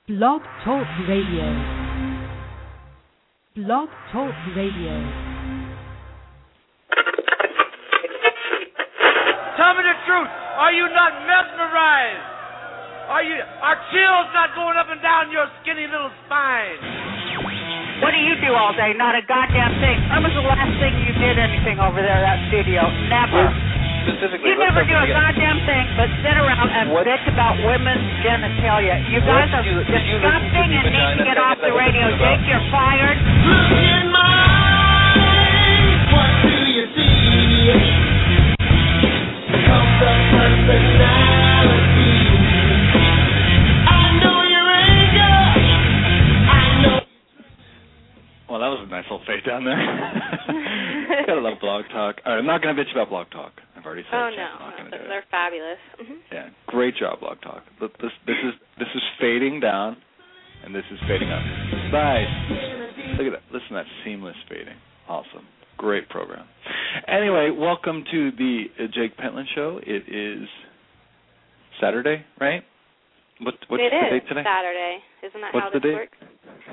Blog Talk Radio. Blog Talk Radio. Tell me the truth. Are you not mesmerized? Are chills not going up and down your skinny little spine? What do you do all day? Not a goddamn thing. When was the last thing you did anything over there at that studio? Never. Specifically, you never do a goddamn thing but sit around and bitch about women's genitalia. You guys are disgusting and need to get off the radio. Jake, you're fired. Look in my eyes, what do you see? Come the personality. I know your anger. I know. Well, that was a nice little fade down there. Gotta love Blog Talk. All right, I'm not going to bitch about Blog Talk. I've already said They're fabulous. Yeah, great job, Blog Talk. This is fading down, and this is fading up. Nice. Look at that. Listen to that seamless fading. Awesome. Great program. Anyway, welcome to the Jake Pentland Show. It is Saturday, right? What's the date today? Saturday. Isn't that What's how the this date? works?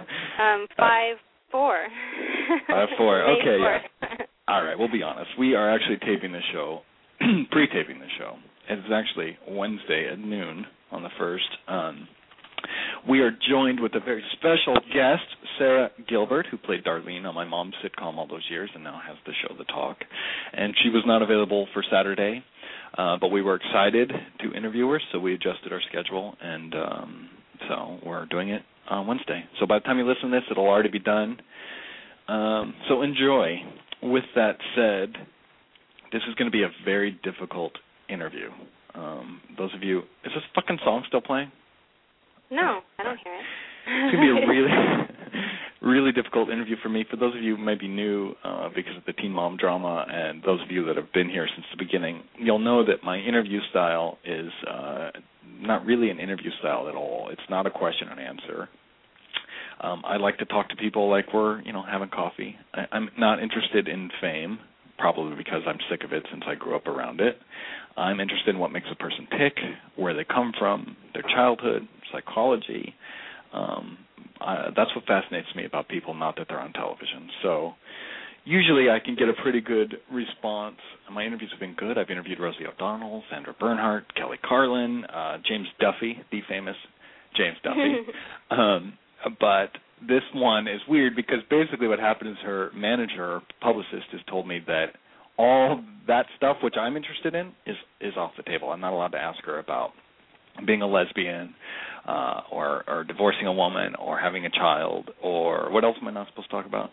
5/4. 5/4. Okay, yeah. 4. All right, we'll be honest. We are actually taping the show, pre-taping the show. It's actually Wednesday at noon on the 1st. We are joined with a very special guest, Sarah Gilbert, who played Darlene on my mom's sitcom all those years and now has the show The Talk. And she was not available for Saturday, but we were excited to interview her, so we adjusted our schedule, and so we're doing it on Wednesday. So by the time you listen to this, it'll already be done. So enjoy. With that said, this is going to be a very difficult interview. Those of you, is this fucking song still playing? No, I don't hear it. It's going to be a really, really difficult interview for me. For those of you who might be new because of the Teen Mom drama, and those of you that have been here since the beginning, you'll know that my interview style is not really an interview style at all. It's not a question and answer. I like to talk to people like we're, having coffee. I'm not interested in fame, probably because I'm sick of it since I grew up around it. I'm interested in what makes a person tick, where they come from, their childhood, psychology. That's what fascinates me about people, not that they're on television. So usually I can get a pretty good response. My interviews have been good. I've interviewed Rosie O'Donnell, Sandra Bernhardt, Kelly Carlin, James Duffy, the famous James Duffy. But this one is weird because basically what happened is her manager, publicist, has told me that all that stuff which I'm interested in is off the table. I'm not allowed to ask her about being a lesbian or divorcing a woman or having a child, or what else am I not supposed to talk about?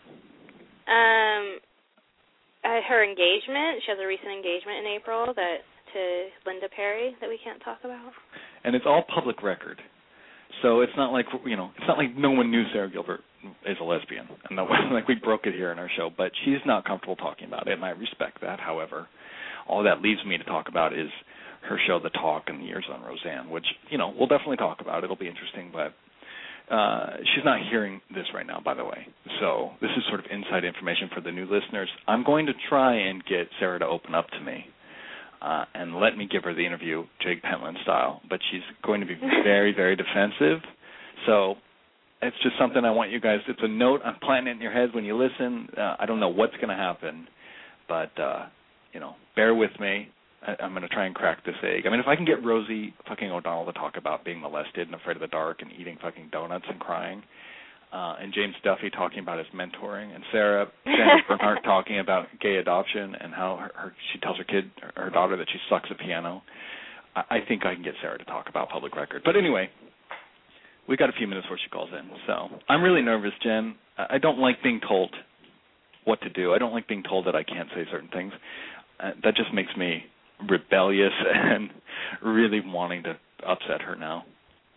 Her engagement. She has a recent engagement in April to Linda Perry that we can't talk about. And it's all public record. So it's not like, it's not like no one knew Sarah Gilbert is a lesbian. And no, like we broke it here in our show, but she's not comfortable talking about it, and I respect that. However, all that leaves me to talk about is her show, The Talk, and the years on Roseanne, which, we'll definitely talk about. It'll be interesting, but she's not hearing this right now, by the way. So this is sort of inside information for the new listeners. I'm going to try and get Sarah to open up to me. And let me give her the interview, Jake Pentland style, but she's going to be very, very defensive. So it's just something I want you guys, it's a note, I'm planting it in your heads when you listen. I don't know what's going to happen, but, bear with me. I'm going to try and crack this egg. I mean, if I can get Rosie fucking O'Donnell to talk about being molested and afraid of the dark and eating fucking donuts and crying, and James Duffy talking about his mentoring, and Sandra Bernhardt talking about gay adoption and how she tells her daughter that she sucks at piano, I think I can get Sarah to talk about public record. But anyway, we got a few minutes before she calls in. So I'm really nervous, Jen. I don't like being told what to do. I don't like being told that I can't say certain things. That just makes me rebellious and really wanting to upset her now.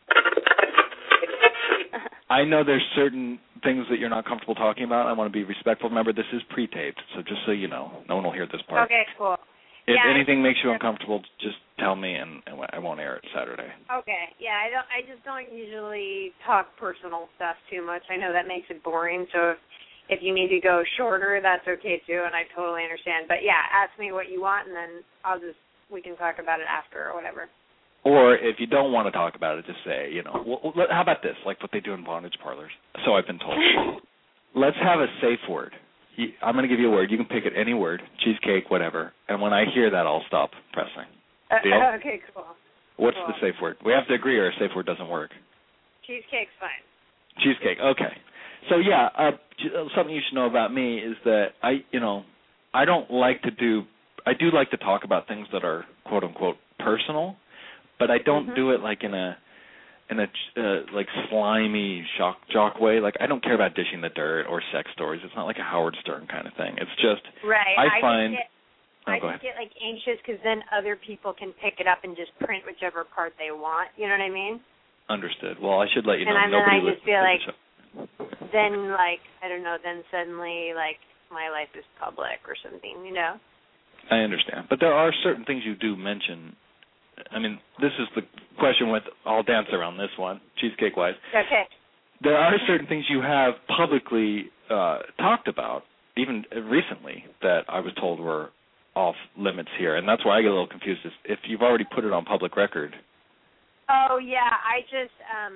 I know there's certain things that you're not comfortable talking about. I want to be respectful. Remember, this is pre-taped, so just so you know, no one will hear this part. Okay, cool. If anything makes you uncomfortable, just tell me, and I won't air it Saturday. Okay. Yeah, I just don't usually talk personal stuff too much. I know that makes it boring, so if you need to go shorter, that's okay too, and I totally understand. But yeah, ask me what you want, and then we can talk about it after or whatever. Or if you don't want to talk about it, just say, how about this, like what they do in bondage parlors? So I've been told. Let's have a safe word. I'm going to give you a word. You can pick it, any word, cheesecake, whatever. And when I hear that, I'll stop pressing. Deal? Okay, cool. What's cool. the safe word? We have to agree or a safe word doesn't work. Cheesecake's fine. Cheesecake, okay. So, yeah, something you should know about me is that I don't like to I do like to talk about things that are, quote, unquote, personal, but I don't do it like in a like slimy jock way. Like, I don't care about dishing the dirt or sex stories. It's not like a Howard Stern kind of thing. It's just right. I just get like anxious because then other people can pick it up and just print whichever part they want. You know what I mean? Understood. Well, I should let you know. And nobody I just feel like the show. then like I don't know. Then suddenly like my life is public or something. I understand, but there are certain things you do mention. I mean, this is the question with, I'll dance around this one, cheesecake-wise. Okay. There are certain things you have publicly talked about, even recently, that I was told were off limits here, and that's why I get a little confused. If you've already put it on public record. Oh, yeah, I just,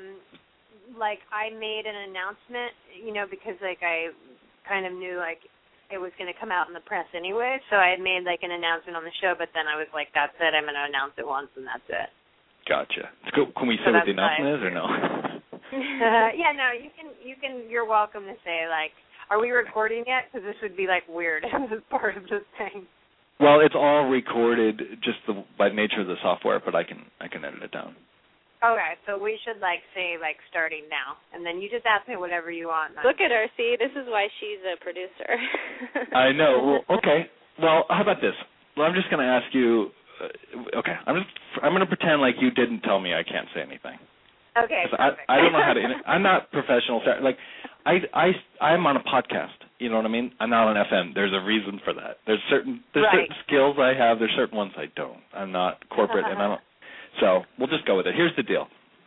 I made an announcement, because, I kind of knew, it was going to come out in the press anyway, so I had made an announcement on the show, but then I was like, that's it, I'm going to announce it once and that's it. Gotcha. Can we say what the announcement is or no? Yeah, no, you're welcome to say, are we recording yet? Because this would be weird as part of this thing. Well, it's all recorded just by nature of the software, but I can edit it down. Okay, so we should say starting now, and then you just ask me whatever you want. Look at her, see, this is why she's a producer. I know. Well, okay. Well, how about this? Well, I'm just going to ask you. Okay, I'm going to pretend like you didn't tell me I can't say anything. Okay. Perfect. I don't know how to. I'm not professional. I'm on a podcast. You know what I mean? I'm not on FM. There's a reason for that. There's certain skills I have. There's certain ones I don't. I'm not corporate, and I don't. So we'll just go with it. Here's the deal.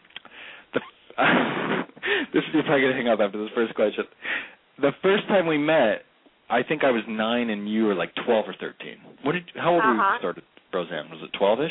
You're probably going to hang up after this first question. The first time we met, I think I was 9 and you were 12 or 13. How old were you when you started Roseanne? Was it 12-ish?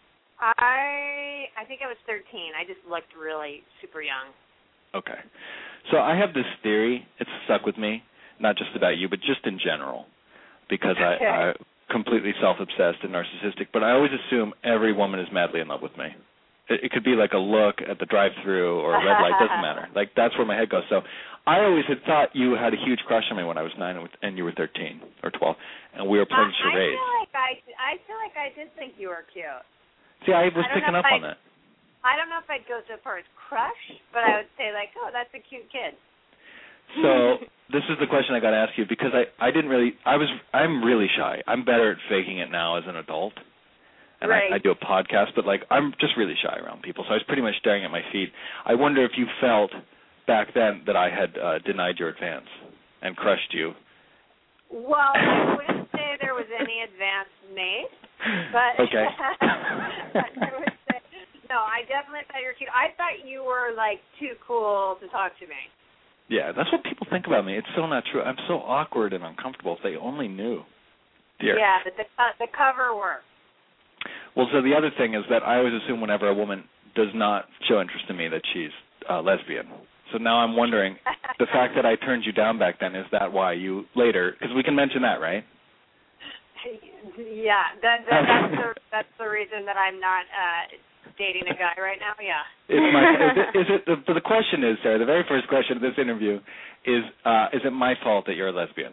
I think I was 13. I just looked really super young. Okay. So I have this theory. It's stuck with me, not just about you, but just in general, because I completely self-obsessed and narcissistic, but I always assume every woman is madly in love with me. It could be a look at the drive-thru or a red light, doesn't matter. That's where my head goes. So I always had thought you had a huge crush on me when I was 9 and you were 13 or 12, and we were playing charades. I feel like I did think you were cute. See, I was picking up on that. I don't know if I'd go so far as crush, but I would say oh, that's a cute kid. So this is the question I got to ask you, because I'm really shy. I'm better at faking it now as an adult, and I do a podcast, but I'm just really shy around people. So I was pretty much staring at my feet. I wonder if you felt back then that I had denied your advance and crushed you. Well, I wouldn't say there was any advance made, but okay. I would say no. I definitely thought you were cute. I thought you were too cool to talk to me. Yeah, that's what people think about me. It's so not true. I'm so awkward and uncomfortable. If they only knew. Dear. Yeah, the cover worked. Well, so the other thing is that I always assume whenever a woman does not show interest in me that she's lesbian. So now I'm wondering, the fact that I turned you down back then, is that why you later, because we can mention that, right? Yeah, that's the reason that I'm not dating a guy right now. Yeah. The question is, Sarah, the very first question of this interview is it my fault that you're a lesbian?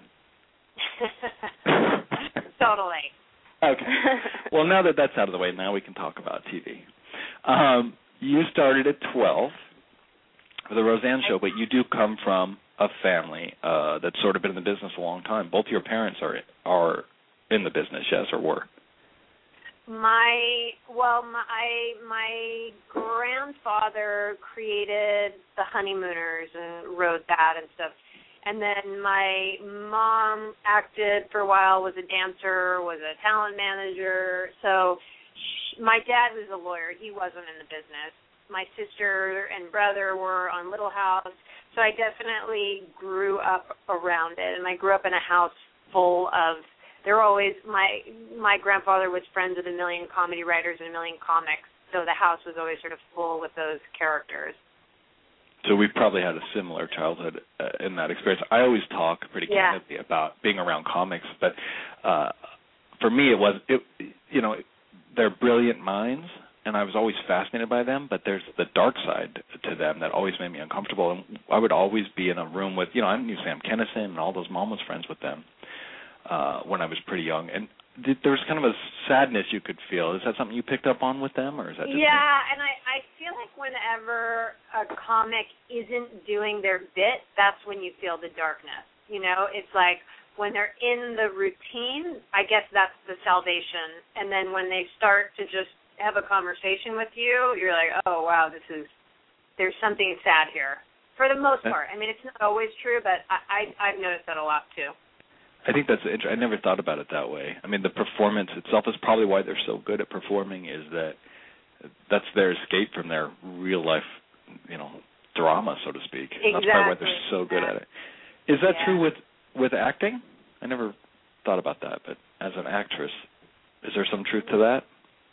Totally. Okay. Well, now that that's out of the way, now we can talk about TV. You started at 12 for the Roseanne show, but you do come from a family that's sort of been in the business a long time. Both your parents are in the business, yes, or were? My grandfather created the Honeymooners and wrote that and stuff. And then my mom acted for a while, was a dancer, was a talent manager. So my dad was a lawyer. He wasn't in the business. My sister and brother were on Little House. So I definitely grew up around it. And I grew up in a house full of, there were always, my grandfather was friends with a million comedy writers and a million comics. so the house was always sort of full with those characters. So we probably had a similar childhood in that experience. I always talk pretty candidly about being around comics, but for me they're brilliant minds, and I was always fascinated by them, but there's the dark side to them that always made me uncomfortable. And I would always be in a room with, I knew Sam Kinison and all those. Mom was friends with them when I was pretty young, and there was kind of a sadness you could feel. Is that something you picked up on with them, or is that just me? And I feel like whenever a comic isn't doing their bit, that's when you feel the darkness. It's like when they're in the routine, I guess that's the salvation. And then when they start to just have a conversation with you, you're like, oh, wow, there's something sad here. For the most part. I mean, it's not always true, but I've noticed that a lot, too. I think that's interesting. I never thought about it that way. I mean, the performance itself is probably why they're so good at performing, is that's their escape from their real life, drama, so to speak. Exactly. That's probably why they're so good at it. Is that true with acting? I never thought about that, but as an actress, is there some truth to that?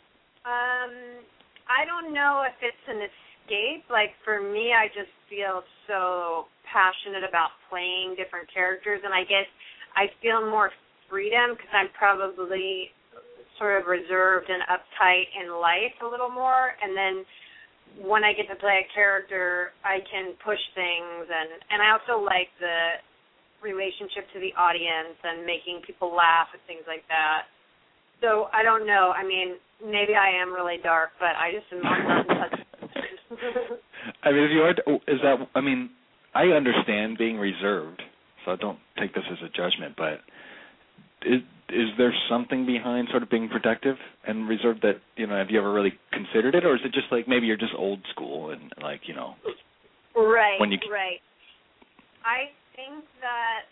I don't know if it's an escape. Like, for me, I just feel so passionate about playing different characters, and I guess I feel more freedom because I'm probably sort of reserved and uptight in life a little more, and then when I get to play a character, I can push things, and I also like the relationship to the audience and making people laugh and things like that. So I don't know. I mean, maybe I am really dark, but I just am not in touch. I mean, if you are, I understand being reserved, so don't take this as a judgment, but is there something behind sort of being protective and reserved that, have you ever really considered it, or is it just like maybe you're just old school and like, Right, when you... right. I think that,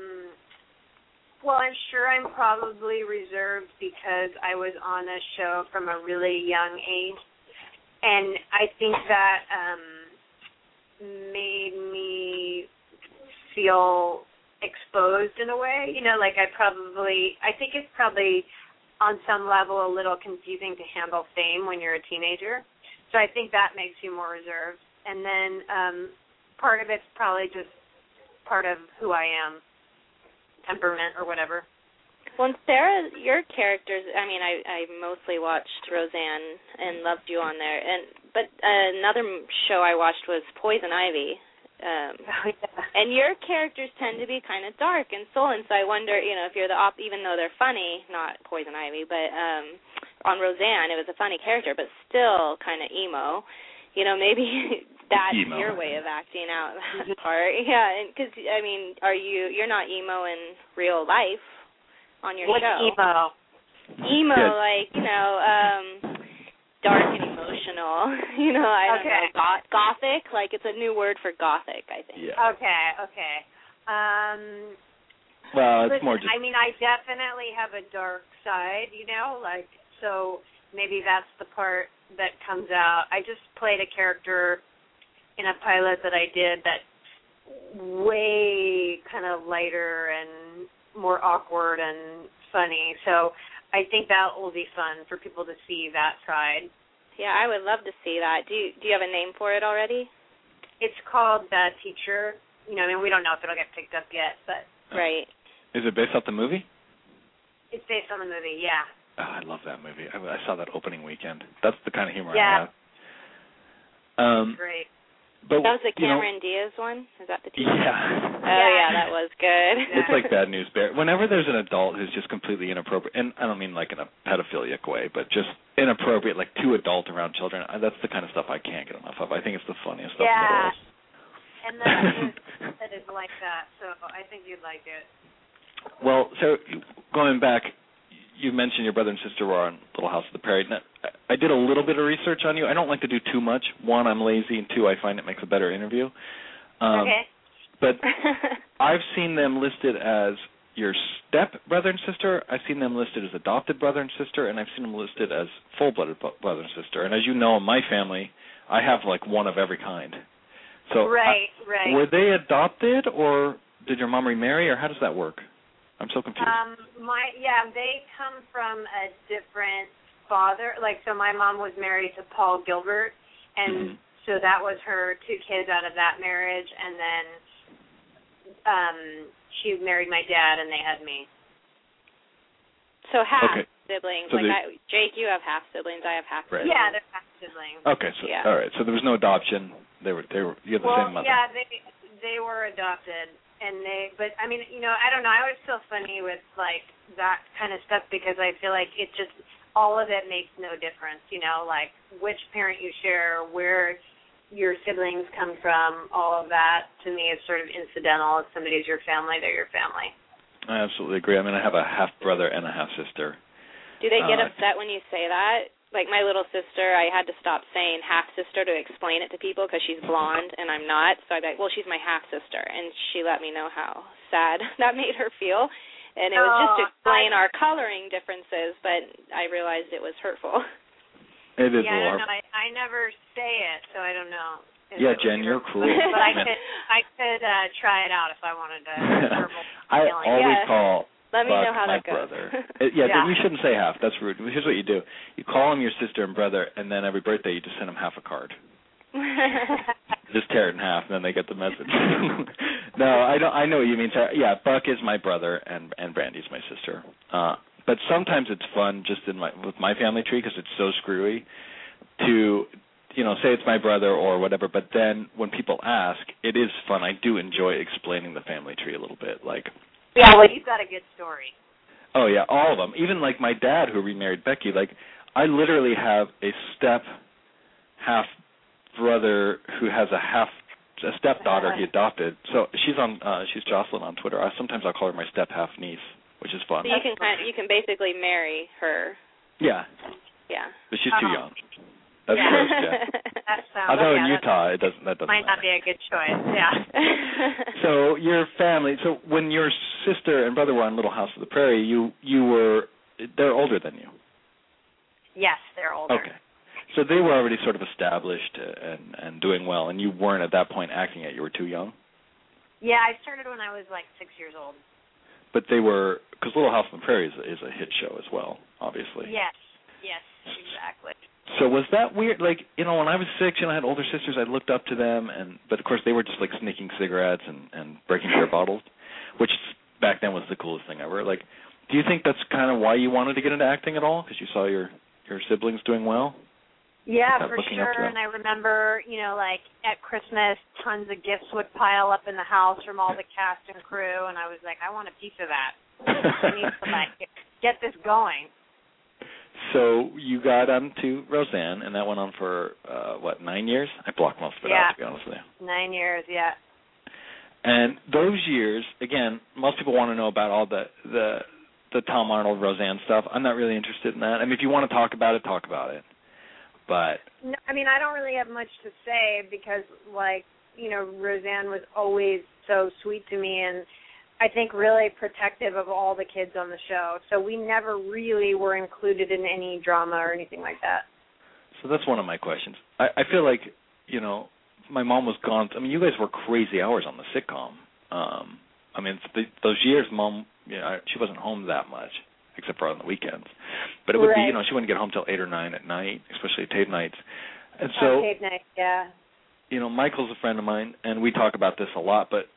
I'm sure I'm probably reserved because I was on a show from a really young age, and I think that made me feel exposed in a way, I think it's probably on some level a little confusing to handle fame when you're a teenager. So I think that makes you more reserved. And then part of it's probably just part of who I am, temperament or whatever. Well, Sarah, your characters, I mostly watched Roseanne and loved you on there. But another show I watched was Poison Ivy. And your characters tend to be kind of dark and sullen, so I wonder, if you're even though they're funny, not Poison Ivy, but on Roseanne, it was a funny character, but still kind of emo. Maybe that's emo. Your way of acting out that part. Yeah, because, you're not emo in real life on your What's show. emo? Emo, dark and emotional. I don't know. Gothic, it's a new word for gothic, I think. Yeah. Okay. Well, it's listen, more just... I definitely have a dark side, so maybe that's the part that comes out. I just played a character in a pilot that I did that's way kind of lighter and more awkward and funny. So I think that will be fun for people to see that side. Yeah, I would love to see that. Do you have a name for it already? It's called Bad Teacher. We don't know if it'll get picked up yet, but... Right. Is it based off the movie? It's based on the movie, yeah. Oh, I love that movie. I saw that opening weekend. That's the kind of humor Yeah. I have. Great. But, that was the Cameron Diaz one? Is that the teacher? Yeah. Oh, yeah, that was good. It's like Bad News Bear. Whenever there's an adult who's just completely inappropriate, and I don't mean like in a pedophilic way, but just inappropriate, like too adult around children, that's the kind of stuff I can't get enough of. I think it's the funniest stuff in the world. And that is like that, so I think you'd like it. Well, so going back, you mentioned your brother and sister were on Little House of the Prairie. Now, I did a little bit of research on you. I don't like to do too much. One, I'm lazy, and two, I find it makes a better interview. Okay. But I've seen them listed as your step-brother and sister. I've seen them listed as adopted brother and sister, and I've seen them listed as full-blooded brother and sister. And as you know, in my family, I have like one of every kind. So right. Were they adopted, or did your mom remarry, or how does that work? I'm so confused. They come from a different father, like, so my mom was married to Paul Gilbert, and so that was her 2 kids out of that marriage, and then she married my dad, and they had me. So half Okay. siblings. So Jake, you have half siblings. I have half Right. siblings. Yeah, they're half siblings. Okay, so all right. So there was no adoption. They were you had the same mother. Yeah, they were adopted, and but I mean, you know, I don't know. I always feel funny with like that kind of stuff because I feel like it just all of it makes no difference. You know, like which parent you share, where your siblings come from, all of that to me is sort of incidental. If somebody's your family, they're your family. I absolutely agree. I mean, I have a half brother and a half sister. Do they get upset when you say that? Like my little sister, I had to stop saying half sister to explain it to people because she's blonde and I'm not. So I'd be like, well, she's my half sister, and she let me know how sad that made her feel. And it was just to explain our coloring differences, but I realized it was hurtful. It is yeah, a I little don't know. I never say it, so I don't know. Yeah, Jen, you're cool. But I could try it out if I wanted to. I always call Let me Buck know how my that goes. brother. Then you shouldn't say half. That's rude. Here's what you do: you call him your sister and brother, and then every birthday you just send him half a card. Just tear it in half, and then they get the message. No, I know what you mean. Yeah, Buck is my brother, and Brandy's my sister. But sometimes it's fun just with my family tree because it's so screwy to, say it's my brother or whatever. But then when people ask, it is fun. I do enjoy explaining the family tree a little bit. Like, yeah, well, you've got a good story. Oh yeah, all of them. Even like my dad who remarried Becky. Like, I literally have a half brother who has a stepdaughter he adopted. So she's Jocelyn on Twitter. Sometimes I'll call her my half niece, which is fun. So you can basically marry her. Yeah. Yeah. But she's too young. That's gross, yeah. Although in Utah that doesn't might not be a good choice. Yeah. So your family. So when your sister and brother were on Little House of the Prairie, they're older than you. Yes, they're older. Okay. So they were already sort of established and doing well, and you weren't at that point acting yet. You were too young? Yeah, I started when I was like 6 years old. But they were, because Little House on the Prairie is a hit show as well, obviously. Yes, exactly. So was that weird? Like, when I was 6, I had older sisters. I looked up to them, but of course they were just like sneaking cigarettes and breaking beer bottles, which back then was the coolest thing ever. Like, do you think that's kind of why you wanted to get into acting at all? Because you saw your siblings doing well? Yeah, for sure. And I remember, like at Christmas, tons of gifts would pile up in the house from all the cast and crew, and I was like, I want a piece of that. I need to get this going. So you got onto Roseanne, and that went on for 9 years? I blocked most of it out, to be honest with you. 9 years, yeah. And those years, again, most people want to know about all the Tom Arnold Roseanne stuff. I'm not really interested in that. I mean, if you want to talk about it, talk about it. But no, I mean, I don't really have much to say because, Roseanne was always so sweet to me and I think really protective of all the kids on the show. So we never really were included in any drama or anything like that. So that's one of my questions. I feel like, my mom was gone. I mean, you guys were crazy hours on the sitcom. Those years, Mom, she wasn't home that much, except for on the weekends. But it would be, she wouldn't get home till 8 or 9 at night, especially tape nights. And so, tape nights, yeah. Michael's a friend of mine, and we talk about this a lot. But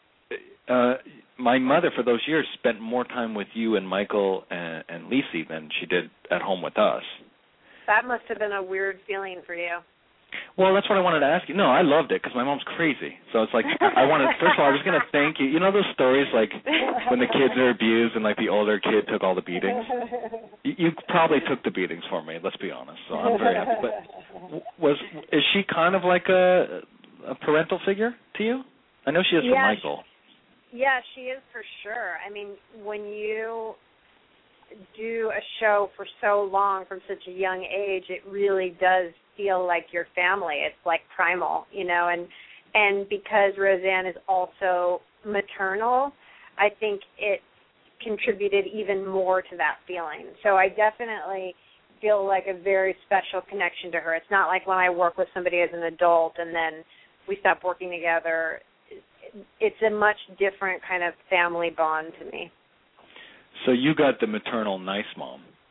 my mother, for those years, spent more time with you and Michael and Lisi than she did at home with us. That must have been a weird feeling for you. Well, that's what I wanted to ask you. No, I loved it because my mom's crazy. So it's like first of all, I was going to thank you. You know those stories like when the kids are abused and like the older kid took all the beatings? You probably took the beatings for me, let's be honest. So I'm very happy. But is she kind of like a parental figure to you? I know she is for Michael. Yeah, she is for sure. I mean, when you do a show for so long from such a young age, it really does feel like your family. It's like primal, and because Roseanne is also maternal, I think it contributed even more to that feeling. So I definitely feel like a very special connection to her. It's not like when I work with somebody as an adult and then we stop working together. It's a much different kind of family bond to me. So you got the maternal nice mom.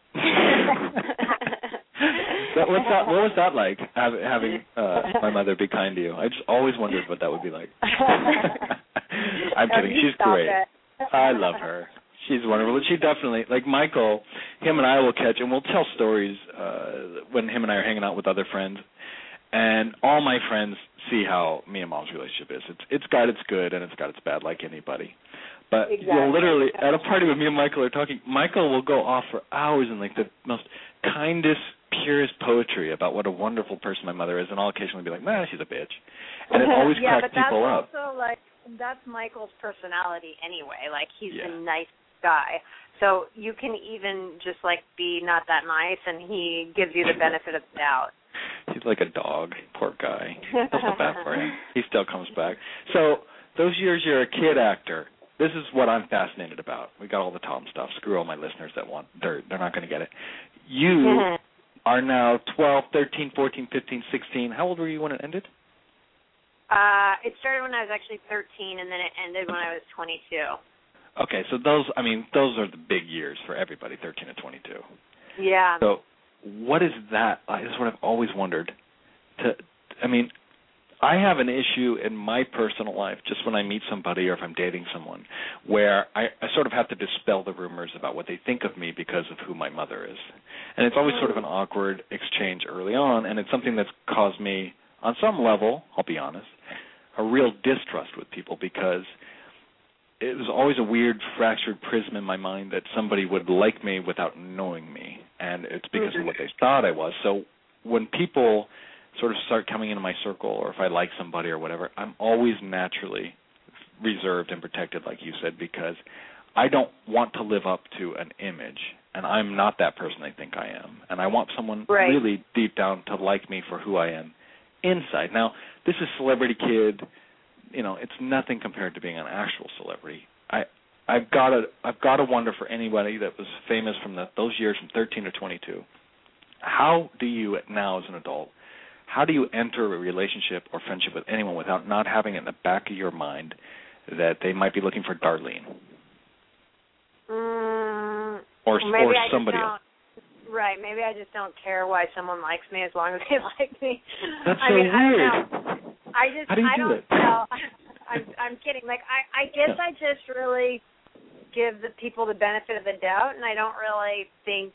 What was that like, having my mother be kind to you? I just always wondered what that would be like. I'm kidding. She's great. I love her. She's wonderful. She definitely, like Michael, him and I will catch, and we'll tell stories when him and I are hanging out with other friends. And all my friends see how me and Mom's relationship is. It's got its good and it's got its bad, like anybody. But you'll literally, at a party when me and Michael are talking, Michael will go off for hours in like the most kindest, purest poetry about what a wonderful person my mother is, and I'll occasionally be like, man, she's a bitch. And it always cracks people up. Yeah, but that's also like, that's Michael's personality anyway. Like, he's a nice guy. So you can even just like be not that nice, and he gives you the benefit of the doubt. He's like a dog, poor guy. I feel bad for him. He still comes back. So those years you're a kid actor. This is what I'm fascinated about. We got all the Tom stuff. Screw all my listeners that want dirt. They're not going to get it. You are now 12, 13, 14, 15, 16. How old were you when it ended? It started when I was actually 13, and then it ended when I was 22. Okay, so those are the big years for everybody, 13 to 22. Yeah. So what is that? That's what I've always wondered. I have an issue in my personal life, just when I meet somebody or if I'm dating someone, where I sort of have to dispel the rumors about what they think of me because of who my mother is. And it's always sort of an awkward exchange early on, and it's something that's caused me, on some level, I'll be honest, a real distrust with people, because it was always a weird fractured prism in my mind that somebody would like me without knowing me, and it's because of what they thought I was. So when people sort of start coming into my circle, or if I like somebody or whatever, I'm always naturally reserved and protected, like you said, because I don't want to live up to an image, and I'm not that person they think I am. And I want someone really deep down to like me for who I am inside. Now, this is Celebrity Kid. You know, it's nothing compared to being an actual celebrity. I've got to wonder, for anybody that was famous from those years from 13 to 22, how do you now as an adult, how do you enter a relationship or friendship with anyone without not having it in the back of your mind that they might be looking for Darlene? Or somebody else. Right, maybe I just don't care why someone likes me as long as they like me. That's so weird. I don't know. How do you do it? Know. I'm kidding. Like, I guess I just really give the people the benefit of the doubt, and I don't really think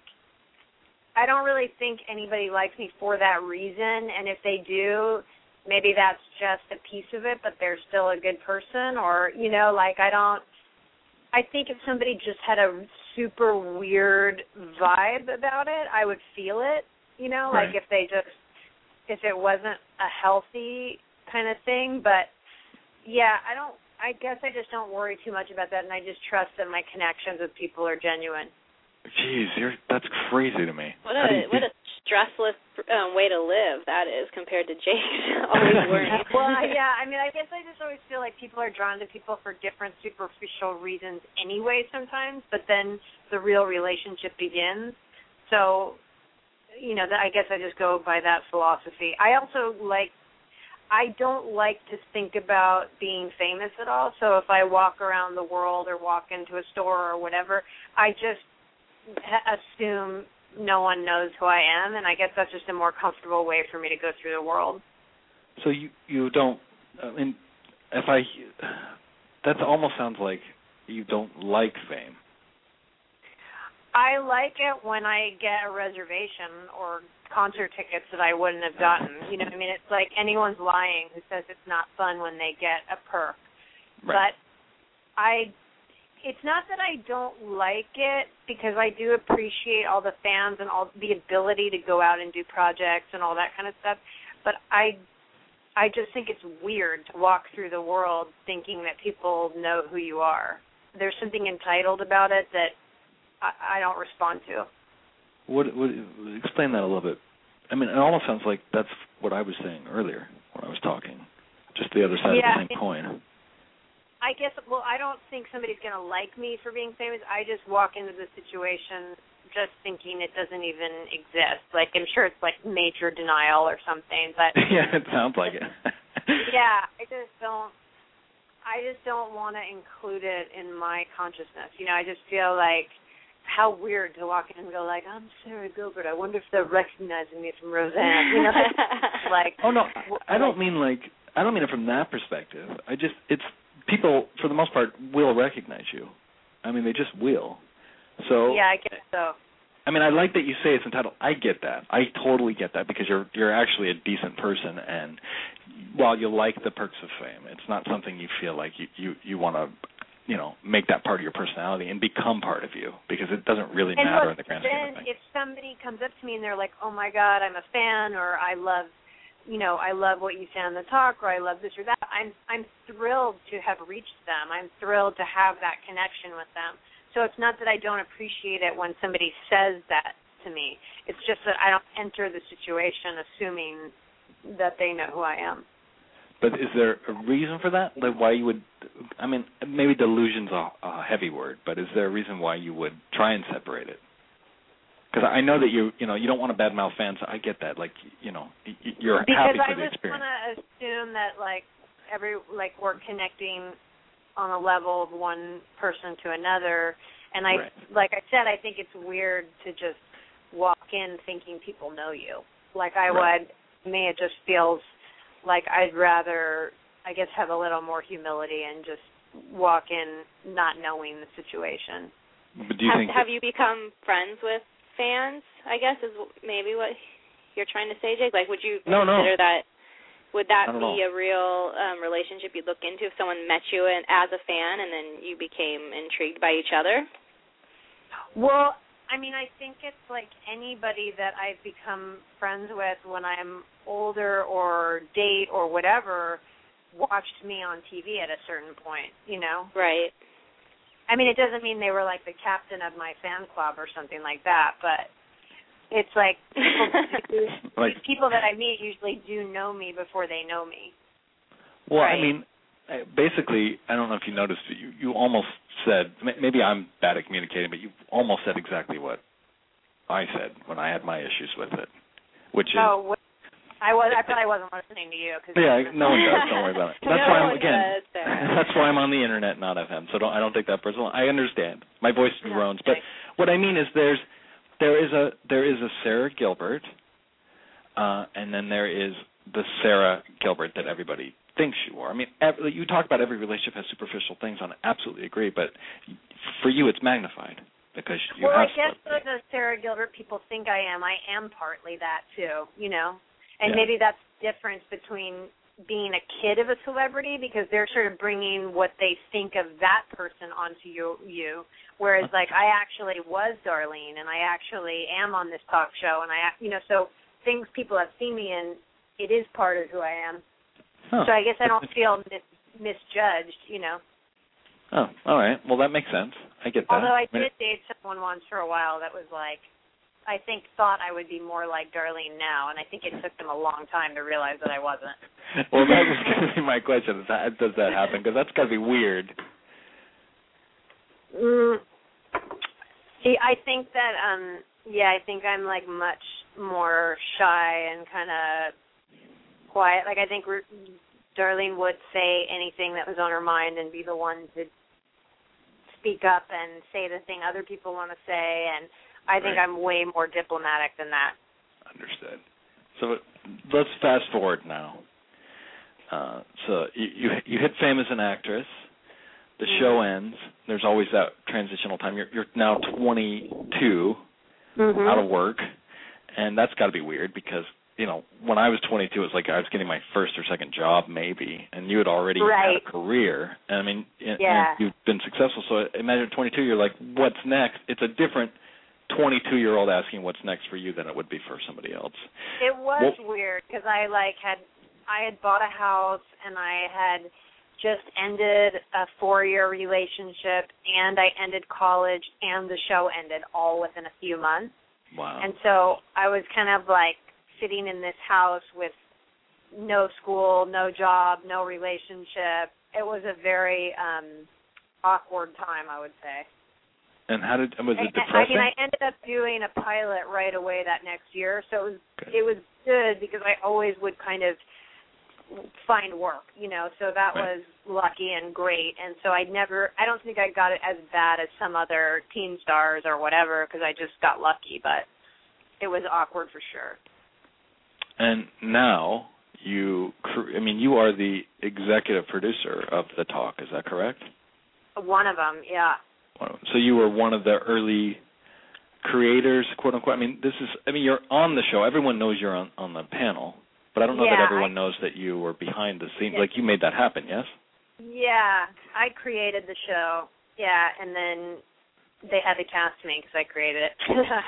anybody likes me for that reason. And if they do, maybe that's just a piece of it, but they're still a good person. Or, you know, like, I think if somebody just had a super weird vibe about it, I would feel it, you know, like if it wasn't a healthy kind of thing. But yeah, I guess I just don't worry too much about that, and I just trust that my connections with people are genuine. Jeez, that's crazy to me. What a stressless way to live that is compared to Jake's always worrying. Well, yeah, I mean, I guess I just always feel like people are drawn to people for different superficial reasons anyway sometimes, but then the real relationship begins. So, you know, I guess I just go by that philosophy. I don't like to think about being famous at all, so if I walk around the world or walk into a store or whatever, I just assume no one knows who I am, and I guess that's just a more comfortable way for me to go through the world. So you don't, I mean, that almost sounds like you don't like fame. I like it when I get a reservation or concert tickets that I wouldn't have gotten. You know what I mean? It's like anyone's lying who says it's not fun when they get a perk. Right. But it's not that I don't like it, because I do appreciate all the fans and all the ability to go out and do projects and all that kind of stuff. But I just think it's weird to walk through the world thinking that people know who you are. There's something entitled about it that I don't respond to. What explain that a little bit. I mean, it almost sounds like that's what I was saying earlier when I was talking, just the other side of the same coin. I guess, well, I don't think somebody's going to like me for being famous. I just walk into the situation just thinking it doesn't even exist. Like, I'm sure it's like major denial or something, but yeah, it sounds like it. Yeah, I just don't want to include it in my consciousness. You know, I just feel like how weird to walk in and go like, I'm Sarah Gilbert. I wonder if they're recognizing me from Roseanne. You know, like. Oh no, I don't mean it from that perspective. It's people for the most part will recognize you. I mean, they just will. So. Yeah, I guess so. I mean, I like that you say it's entitled. I get that. I totally get that because you're actually a decent person, and while you like the perks of fame, it's not something you feel like you want to, make that part of your personality and become part of you, because it doesn't really matter in the grand scheme of things. If somebody comes up to me and they're like, "Oh my God, I'm a fan," or "I love what you say on the talk," or "I love this or that," I'm thrilled to have reached them. I'm thrilled to have that connection with them. So it's not that I don't appreciate it when somebody says that to me. It's just that I don't enter the situation assuming that they know who I am. But is there a reason for that? Like why you would, I mean, maybe delusion's a heavy word, but is there a reason why you would try and separate it? Because I know that you don't want to badmouth fans. I get that. Like, you're happy for the experience. Because I just want to assume that, we're connecting on a level of one person to another. And like I said, I think it's weird to just walk in thinking people know you. Like I would, to me it just feels like I'd rather, I guess, have a little more humility and just walk in not knowing the situation. But do you have you become friends with fans, I guess, is maybe what you're trying to say, Jake? Like, would you consider that? Would that be a real relationship you'd look into if someone met you as a fan and then you became intrigued by each other? Well, I mean, I think it's like anybody that I've become friends with when I'm older or date or whatever watched me on TV at a certain point, Right. I mean, it doesn't mean they were like the captain of my fan club or something like that, but it's like people that I meet usually do know me before they know me. Well, right? I mean, basically, I don't know if you noticed, but you almost said, maybe I'm bad at communicating, but you almost said exactly what I said when I had my issues with it, which is... Oh, I probably wasn't listening to you. No one does. Don't worry about it. That's why I'm on the internet, not FM. So I don't take that personal. I understand. My voice groans, but what I mean is there is a Sarah Gilbert, and then there is the Sarah Gilbert that everybody thinks you are. I mean, you talk about every relationship has superficial things on it. Absolutely agree, but for you it's magnified because you have. Well, I guess the Sarah Gilbert people think I am partly that too, And maybe that's the difference between being a kid of a celebrity, because they're sort of bringing what they think of that person onto you, whereas like I actually was Darlene and I actually am on this talk show, and so things people have seen me in, it is part of who I am. Huh. So I guess I don't feel misjudged, Oh, all right. Well, that makes sense. I get that. Although I did date someone once for a while that was like, I think thought I would be more like Darlene now, and I think it took them a long time to realize that I wasn't. Well, that was going to be my question. Does that happen? Because that's got to be weird. See, I think that, I think I'm like much more shy and kind of quiet. Like I think Darlene would say anything that was on her mind and be the one to speak up and say the thing other people want to say, and I think I'm way more diplomatic than that. Understood. So let's fast forward now. So you hit fame as an actress. The show ends. There's always that transitional time. You're now 22, out of work, and that's got to be weird because, when I was 22, it was like I was getting my first or second job maybe, and you had already had a career. And I mean, and you've been successful. So imagine at 22, you're like, what's next? It's a different 22-year-old asking what's next for you than it would be for somebody else. It was weird because I had bought a house and I had just ended a 4-year relationship and I ended college and the show ended all within a few months. Wow. And so I was kind of like sitting in this house with no school, no job, no relationship. It was a very awkward time, I would say. And was it depressing? I mean, I ended up doing a pilot right away that next year, so it was good because I always would kind of find work, so that was lucky and great. And so I don't think I got it as bad as some other teen stars or whatever, because I just got lucky, but it was awkward for sure. And now you are the executive producer of The Talk, is that correct? One of them, yeah. So you were one of the early creators, quote unquote. You're on the show. Everyone knows you're on the panel, but I don't know that everyone knows that you were behind the scenes. Like, you made that happen, yes? Yeah, I created the show. Yeah, and then they had to cast me because I created it.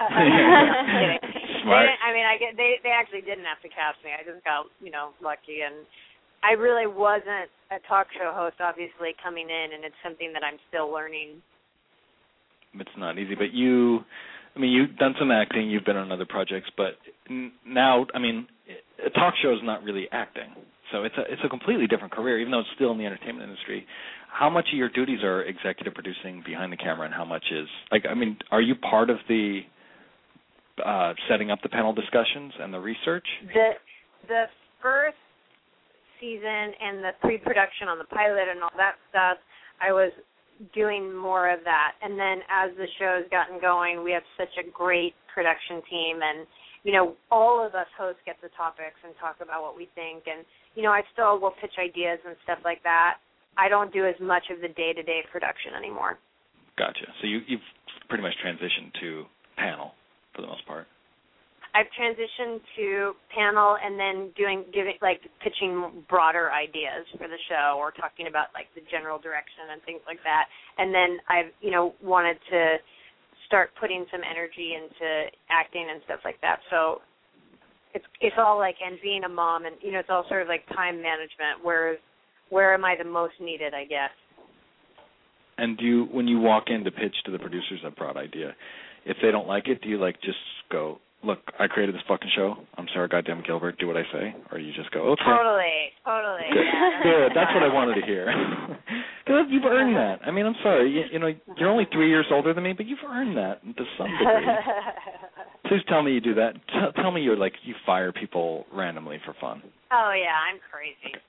Smart. They actually didn't have to cast me. I just got, lucky, and I really wasn't a talk show host, obviously, coming in, and it's something that I'm still learning. It's not easy, but you've done some acting, you've been on other projects, but now, a talk show is not really acting, so it's a completely different career, even though it's still in the entertainment industry. How much of your duties are executive producing behind the camera, and how much is, are you part of the setting up the panel discussions and the research? The first season and the pre-production on the pilot and all that stuff, I was doing more of that. And then as the show's gotten going, we have such a great production team, and all of us hosts get the topics and talk about what we think, and I still will pitch ideas and stuff like that. I don't do as much of the day-to-day production anymore. Gotcha. So you've pretty much transitioned to panel for the most part. I've transitioned to panel and then pitching broader ideas for the show, or talking about the general direction and things like that. And then I've wanted to start putting some energy into acting and stuff like that. So it's all and being a mom, and it's all sort of time management. Where am I the most needed, I guess. And when you walk in to pitch to the producers a broad idea, if they don't like it, do you just go, look, I created this fucking show, I'm Sarah goddamn Gilbert, do what I say? Or you just go, okay. Totally. Good, that's what I wanted to hear. Because you've earned that. I'm sorry, you're only 3 years older than me, but you've earned that to some degree. Please tell me you do that. Tell me you fire people randomly for fun. Oh, yeah, I'm crazy.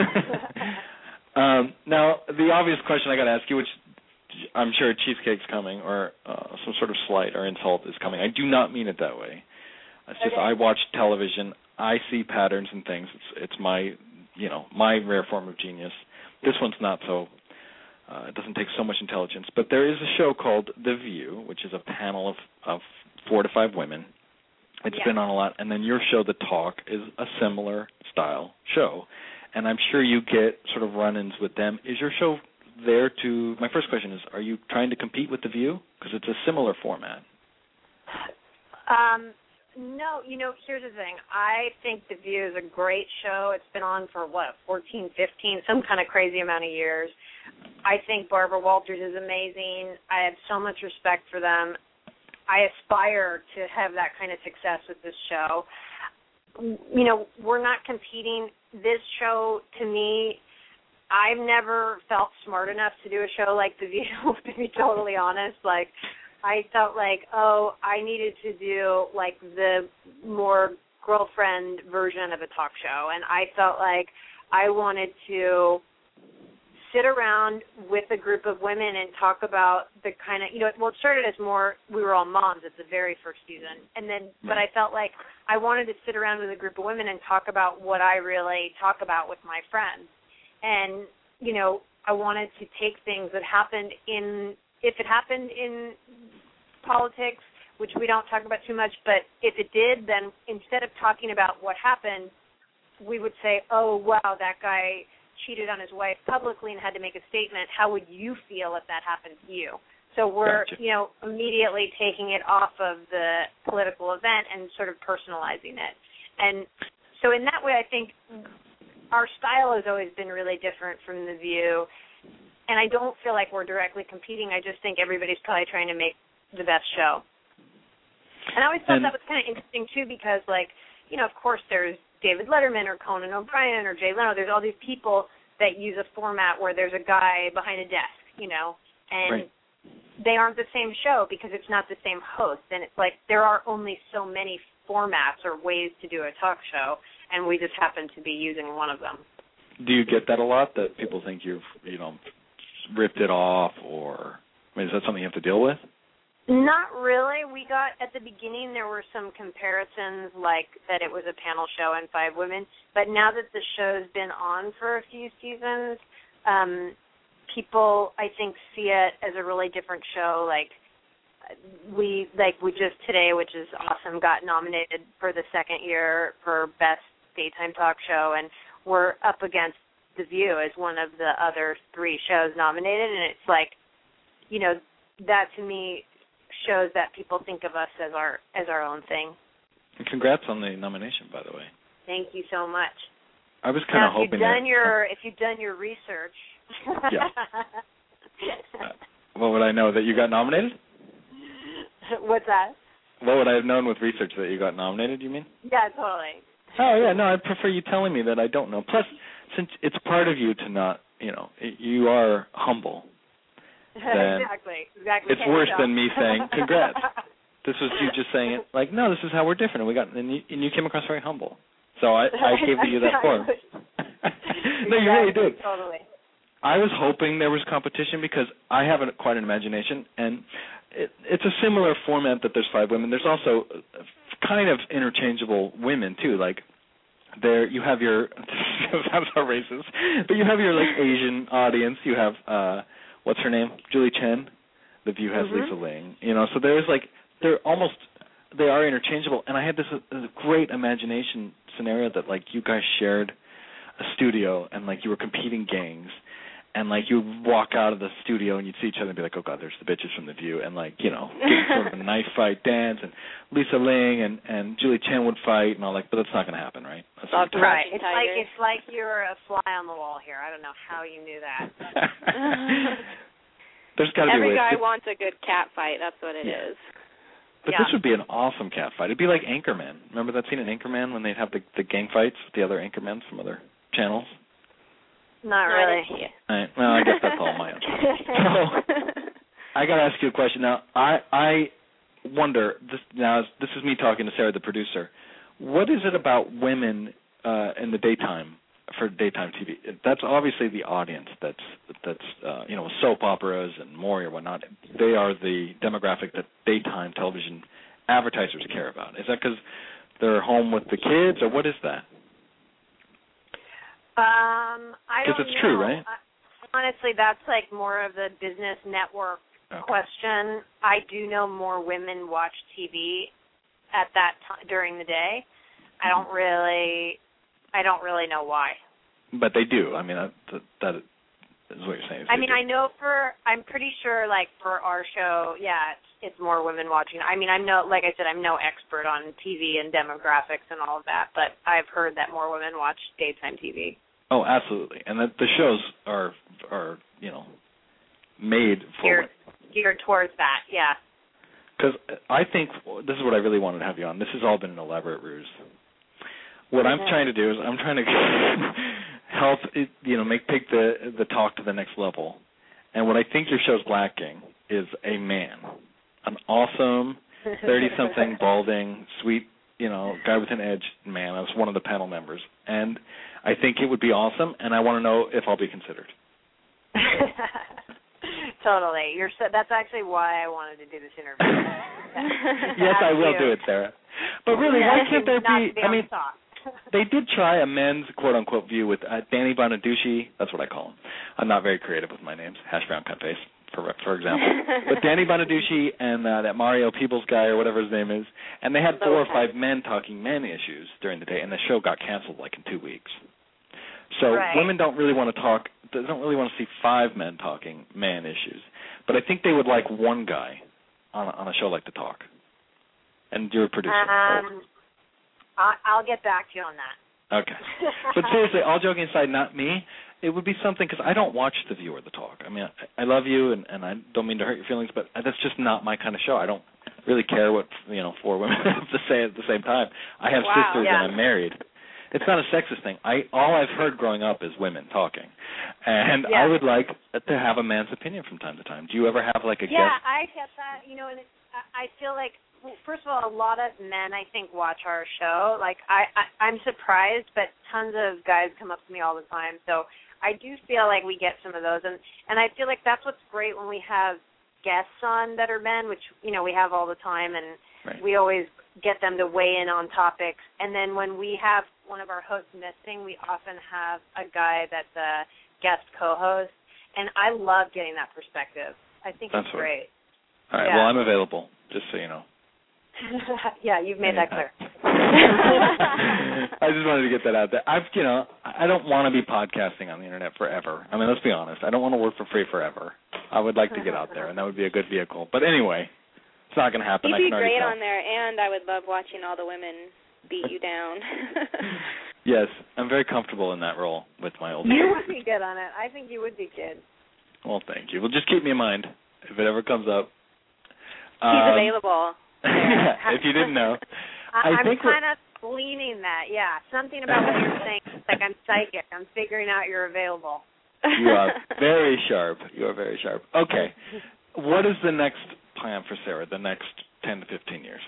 Now, the obvious question I got to ask you, which I'm sure cheesecake's coming, or some sort of slight or insult is coming. I do not mean it that way. It's just I watch television. I see patterns and things. It's my, my rare form of genius. This one's not so. It doesn't take so much intelligence. But there is a show called The View, which is a panel of 4 to 5 women. It's been on a lot. And then your show, The Talk, is a similar style show. And I'm sure you get sort of run-ins with them. Is your show there to, my first question is, are you trying to compete with The View? Because it's a similar format. No, here's the thing. I think The View is a great show. It's been on for, 14, 15, some kind of crazy amount of years. I think Barbara Walters is amazing. I have so much respect for them. I aspire to have that kind of success with this show. We're not competing. This show, to me, I've never felt smart enough to do a show like The View, to be totally honest. I felt I needed to do, the more girlfriend version of a talk show. And I felt I wanted to sit around with a group of women and talk about the kind of, it started as more, we were all moms at the very first season. And then, but I felt I wanted to sit around with a group of women and talk about what I really talk about with my friends. And, I wanted to take things that happened if it happened in politics, which we don't talk about too much, but if it did, then instead of talking about what happened, we would say, oh, wow, that guy cheated on his wife publicly and had to make a statement. How would you feel if that happened to you? So we're, immediately taking it off of the political event and sort of personalizing it. And so in that way, I think our style has always been really different from The View, and I don't feel like we're directly competing. I just think everybody's probably trying to make the best show. And I always thought that was kind of interesting, too, because, of course there's David Letterman or Conan O'Brien or Jay Leno. There's all these people that use a format where there's a guy behind a desk, and they aren't the same show because it's not the same host. And it's there are only so many formats or ways to do a talk show. and we just happen to be using one of them. Do you get that a lot, that people think you've, ripped it off, or, is that something you have to deal with? Not really. We got, at the beginning, there were some comparisons, like that it was a panel show and 5 women, but now that the show's been on for a few seasons, people, I think, see it as a really different show. Like we just today, which is awesome, got nominated for the second year for Best Daytime Talk Show, and we're up against The View as one of the other 3 shows nominated, and it's like, that to me shows that people think of us as our own thing. And congrats on the nomination, by the way. Thank you so much. I was kind of hoping if you've done your research. Yeah. What would I know, that you got nominated? What's that? What would I have known with research, that you got nominated, you mean? Yeah, totally. Oh, yeah, no, I prefer you telling me that I don't know. Plus, since it's part of you to not, you are humble. Exactly. It's worse than me saying, congrats. This was you just saying it, like, no, this is how we're different, and you came across very humble. So I gave you that form. No, you really did. Totally. I was hoping there was competition, because I have quite an imagination, and it's a similar format that there's 5 women. There's also kind of interchangeable women, too. Like, you have your, sounds so racist, but you have your, Asian audience. You have, what's her name? Julie Chen. The View has Lisa Ling. So there's, they are interchangeable. And I had this great imagination scenario that, you guys shared a studio, and, you were competing gangs. And, you would walk out of the studio and you'd see each other and be like, oh, God, there's the bitches from The View. And, get sort of a knife fight dance. And Lisa Ling and Julie Chen would fight and all but that's not going to happen, right? Right. It's like you're a fly on the wall here. I don't know how you knew that. There's got to be Every guy wants a good cat fight. That's what it is. But this would be an awesome cat fight. It'd be like Anchorman. Remember that scene in Anchorman when they'd have the gang fights with the other Anchormen from other channels? Not really. Right. Well, I guess that's all my own. So, I got to ask you a question now. I wonder, this is me talking to Sarah, the producer. What is it about women in the daytime, for daytime TV? That's obviously the audience. That's soap operas and Maury or whatnot. They are the demographic that daytime television advertisers care about. Is that because they're home with the kids, or what is that? I don't know. Because it's true, right? Honestly, that's more of a business network question. I do know more women watch TV at that time during the day. I don't really know why. But they do. I mean, that is what you're saying. I mean, I'm pretty sure, for our show, it's more women watching. I mean, I'm no expert on TV and demographics and all of that, but I've heard that more women watch daytime TV. Oh, absolutely. And the shows are made for geared towards that, yeah. Because I think this is what I really wanted to have you on. This has all been an elaborate ruse. What I'm trying to do is I'm trying to help take the talk to the next level. And what I think your show's lacking is a man, an awesome 30-something, balding, sweet, guy with an edge man. I was one of the panel members, and I think it would be awesome. And I want to know if I'll be considered. Totally. That's actually why I wanted to do this interview. Yes, I will do it, Sarah. But really, why can't there be? I mean, they did try a men's quote-unquote View with Danny Bonaducci. That's what I call him. I'm not very creative with my names. Hash brown cut face, for example. But Danny Bonaducci and that Mario Peebles guy or whatever his name is, and they had 4 or 5 men talking men issues during the day, and the show got canceled in 2 weeks. So women don't really want to talk. They don't really want to see 5 men talking man issues. But I think they would like one guy on a show like The Talk. And you're a producer. I'll get back to you on that. Okay. But seriously, all joking aside, not me, it would be something, because I don't watch The View or The Talk. I mean, I love you, and I don't mean to hurt your feelings, but that's just not my kind of show. I don't really care what 4 women have to say at the same time. I have sisters and I'm married. It's not a sexist thing. All I've heard growing up is women talking. And I would like to have a man's opinion from time to time. Do you ever have a guest? Yeah, I get that. And I feel like first of all, a lot of men, I think, watch our show. Like, I'm surprised, but tons of guys come up to me all the time. So I do feel like we get some of those. And I feel like that's what's great when we have guests on that are men, which, you know, we have all the time, and we always get them to weigh in on topics. And then when we have one of our hosts missing, we often have a guy that's a guest co-host. And I love getting that perspective. I think it's great. All right, well, I'm available, just so you know. Yeah, you've made that clear. I just wanted to get that out there. I don't want to be podcasting on the internet forever. I mean, let's be honest. I don't want to work for free forever. I would like to get out there, and that would be a good vehicle. But anyway, it's not going to happen. You'd be great on there, and I would love watching all the women beat you down. Yes, I'm very comfortable in that role with my old. You would be good on it. I think you would be good. Well, thank you. Well, just keep me in mind if it ever comes up. He's available. If you didn't know. I'm kind of leaning that, yeah. Something about what you're saying. It's like I'm psychic. I'm figuring out you're available. You are very sharp. You are very sharp. Okay. What is the next plan for Sarah, the next 10 to 15 years?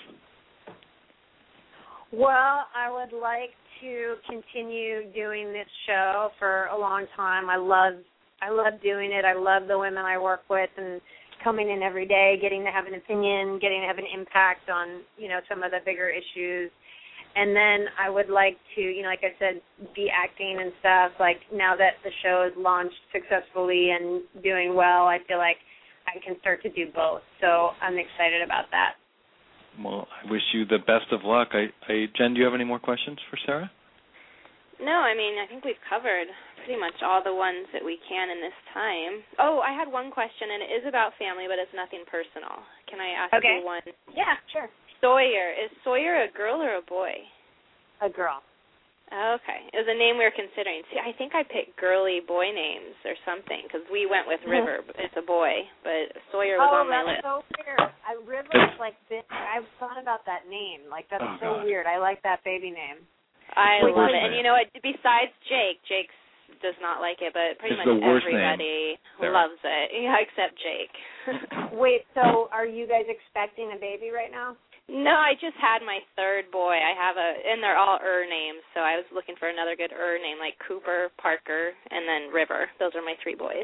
Well, I would like to continue doing this show for a long time. I love doing it. I love the women I work with and coming in every day, getting to have an opinion, getting to have an impact on, you know, some of the bigger issues. And then I would like to, you know, like I said, be acting and stuff. Like now that the show is launched successfully and doing well, I feel like I can start to do both. So I'm excited about that. Well, I wish you the best of luck. Jen, do you have any more questions for Sarah? No, I mean, I think we've covered pretty much all the ones that we can in this time. Oh, I had one question, and it is about family, but it's nothing personal. Can I ask you one? Yeah, sure. Sawyer. Is Sawyer a girl or a boy? A girl. Okay. It was a name we were considering. See, I think I picked girly boy names or something because we went with River. It's a boy, but Sawyer was on my list. Oh, that's so weird. River's like, I've thought about that name. Like, that's so weird. I like that baby name. I love it. And you know what? Besides Jake does not like it, but pretty much everybody loves it. Yeah, except Jake. Wait, so are you guys expecting a baby right now? No, I just had my third boy. And they're all names, so I was looking for another good name, like Cooper, Parker, and then River. Those are my three boys.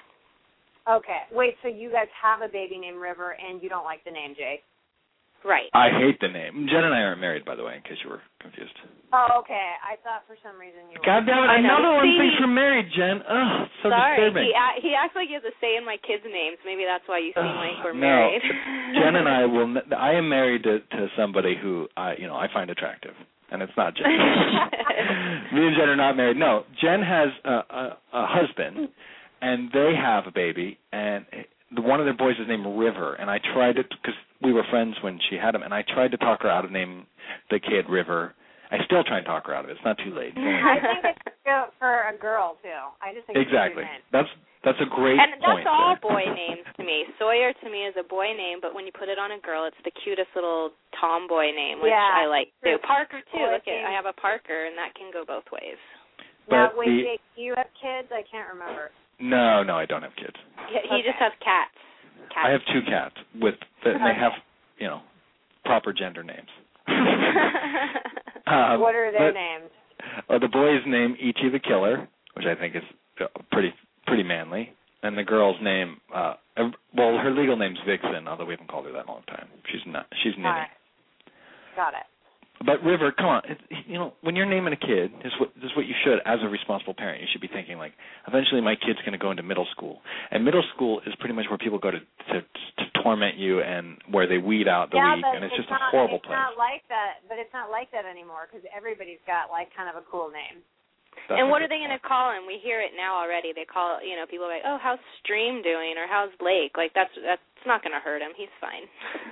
Okay. Wait, so you guys have a baby named River, and you don't like the name Jake? Right. I hate the name. Jen and I aren't married, by the way, in case you were confused. Oh, okay. I thought for some reason you were. God damn it, another one thinks we're married, Jen. Ugh, so disturbing. He acts like he has a say in my kids' names. Maybe that's why you seem like we're married. Jen and I I am married to somebody who I find attractive. And it's not Jen. Me and Jen are not married. No, Jen has a husband, and they have a baby, and one of their boys is named River, and I tried it because we were friends when she had him, and I tried to talk her out of naming the kid River. I still try and talk her out of it. It's not too late. I think it's good for a girl, too. I just think exactly. It's a name. That's a great point. And that's all there. boy names to me. Sawyer to me is a boy name, but when you put it on a girl, it's the cutest little tomboy name, which I like too. Parker, too. Look, I have a Parker, and that can go both ways. Now, wait, Jake, do you have kids? I can't remember. No, I don't have kids. He just has cats. I have two cats they have, proper gender names. What are their names? The boy's name Ichi the Killer, which I think is pretty manly, and the girl's name, her legal name's Vixen, although we haven't called her that in a long time. She's Nini. Right. Got it. But River, come on, when you're naming a kid, this is what you should, as a responsible parent, you should be thinking, like, eventually my kid's going to go into middle school. And middle school is pretty much where people go to torment you and where they weed out the weak, and it's just a horrible place. It's not like that, but it's not like that anymore because everybody's got, like, kind of a cool name. And what are they going to call him? We hear it now already. They call, people are like, oh, how's Stream doing or how's Blake? Like, that's not going to hurt him. He's fine.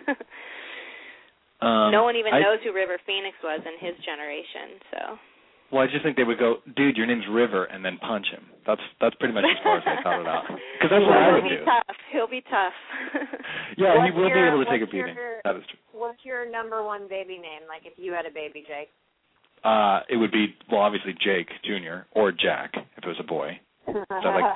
No one even knows who River Phoenix was in his generation, so. Well, I just think they would go, dude, your name's River, and then punch him. That's pretty much as far as they thought it out. Because that's what I would do. He'll be tough. Yeah, he will be able to take a beating. That is true. What's your number one baby name, like if you had a baby, Jake? It would be, obviously Jake Jr. or Jack, if it was a boy.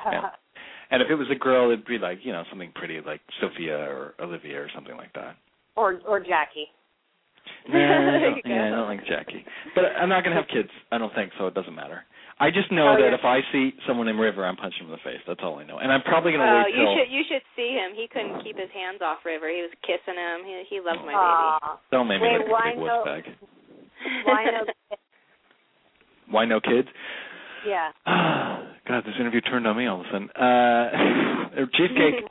And if it was a girl, it'd be like, something pretty like Sophia or Olivia or something like that. Or Jackie. I don't like Jackie. But I'm not going to have kids, I don't think, so it doesn't matter. I just know that if I see someone named River, I'm punching him in the face. That's all I know. And I'm probably going to wait till... you should see him. He couldn't keep his hands off River. He was kissing him. He loves my baby. Don't make me look like a big wuss bag. Why no kids? Why no kids? Yeah. God, this interview turned on me all of a sudden. Cheesecake.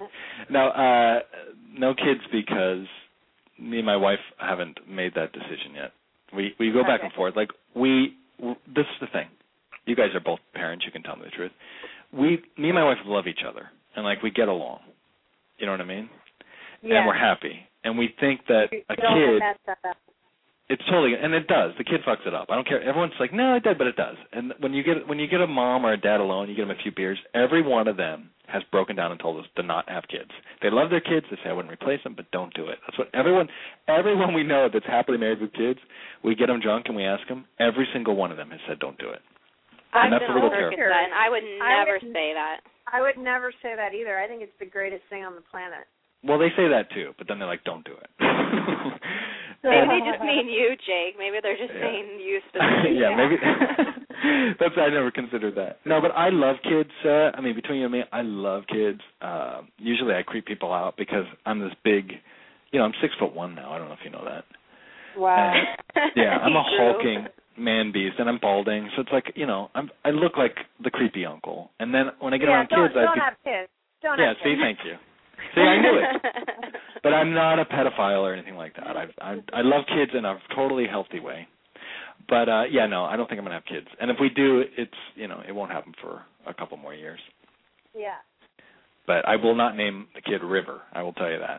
No kids because me and my wife haven't made that decision yet. We go back and forth. Like, this is the thing. You guys are both parents. You can tell me the truth. Me and my wife love each other, and, like, we get along. You know what I mean? Yeah. And we're happy. And we think that a kid... It's totally, and it does. The kid fucks it up. I don't care. Everyone's like, no, it did, but it does. And when you get a mom or a dad alone, you get them a few beers. Every one of them has broken down and told us to not have kids. They love their kids. They say I wouldn't replace them, but don't do it. That's what everyone we know that's happily married with kids. We get them drunk and we ask them. Every single one of them has said don't do it. I've been on circuit, and I would never say that. I would never say that either. I think it's the greatest thing on the planet. Well, they say that too, but then they're like, don't do it. Maybe they just mean you, Jake. Maybe they're just saying you specifically. Yeah, maybe. I never considered that. No, but I love kids. I mean, between you and me, I love kids. Usually I creep people out because I'm this big, I'm 6'1" now. I don't know if you know that. Wow. Yeah, I'm a hulking man beast, and I'm balding, so it's like, I look like the creepy uncle. And then when I get around kids, don't have kids. Don't have kids. Thank you. See, I knew it. But I'm not a pedophile or anything like that. I love kids in a totally healthy way. But, I don't think I'm going to have kids. And if we do, it's, it won't happen for a couple more years. Yeah. But I will not name the kid River. I will tell you that.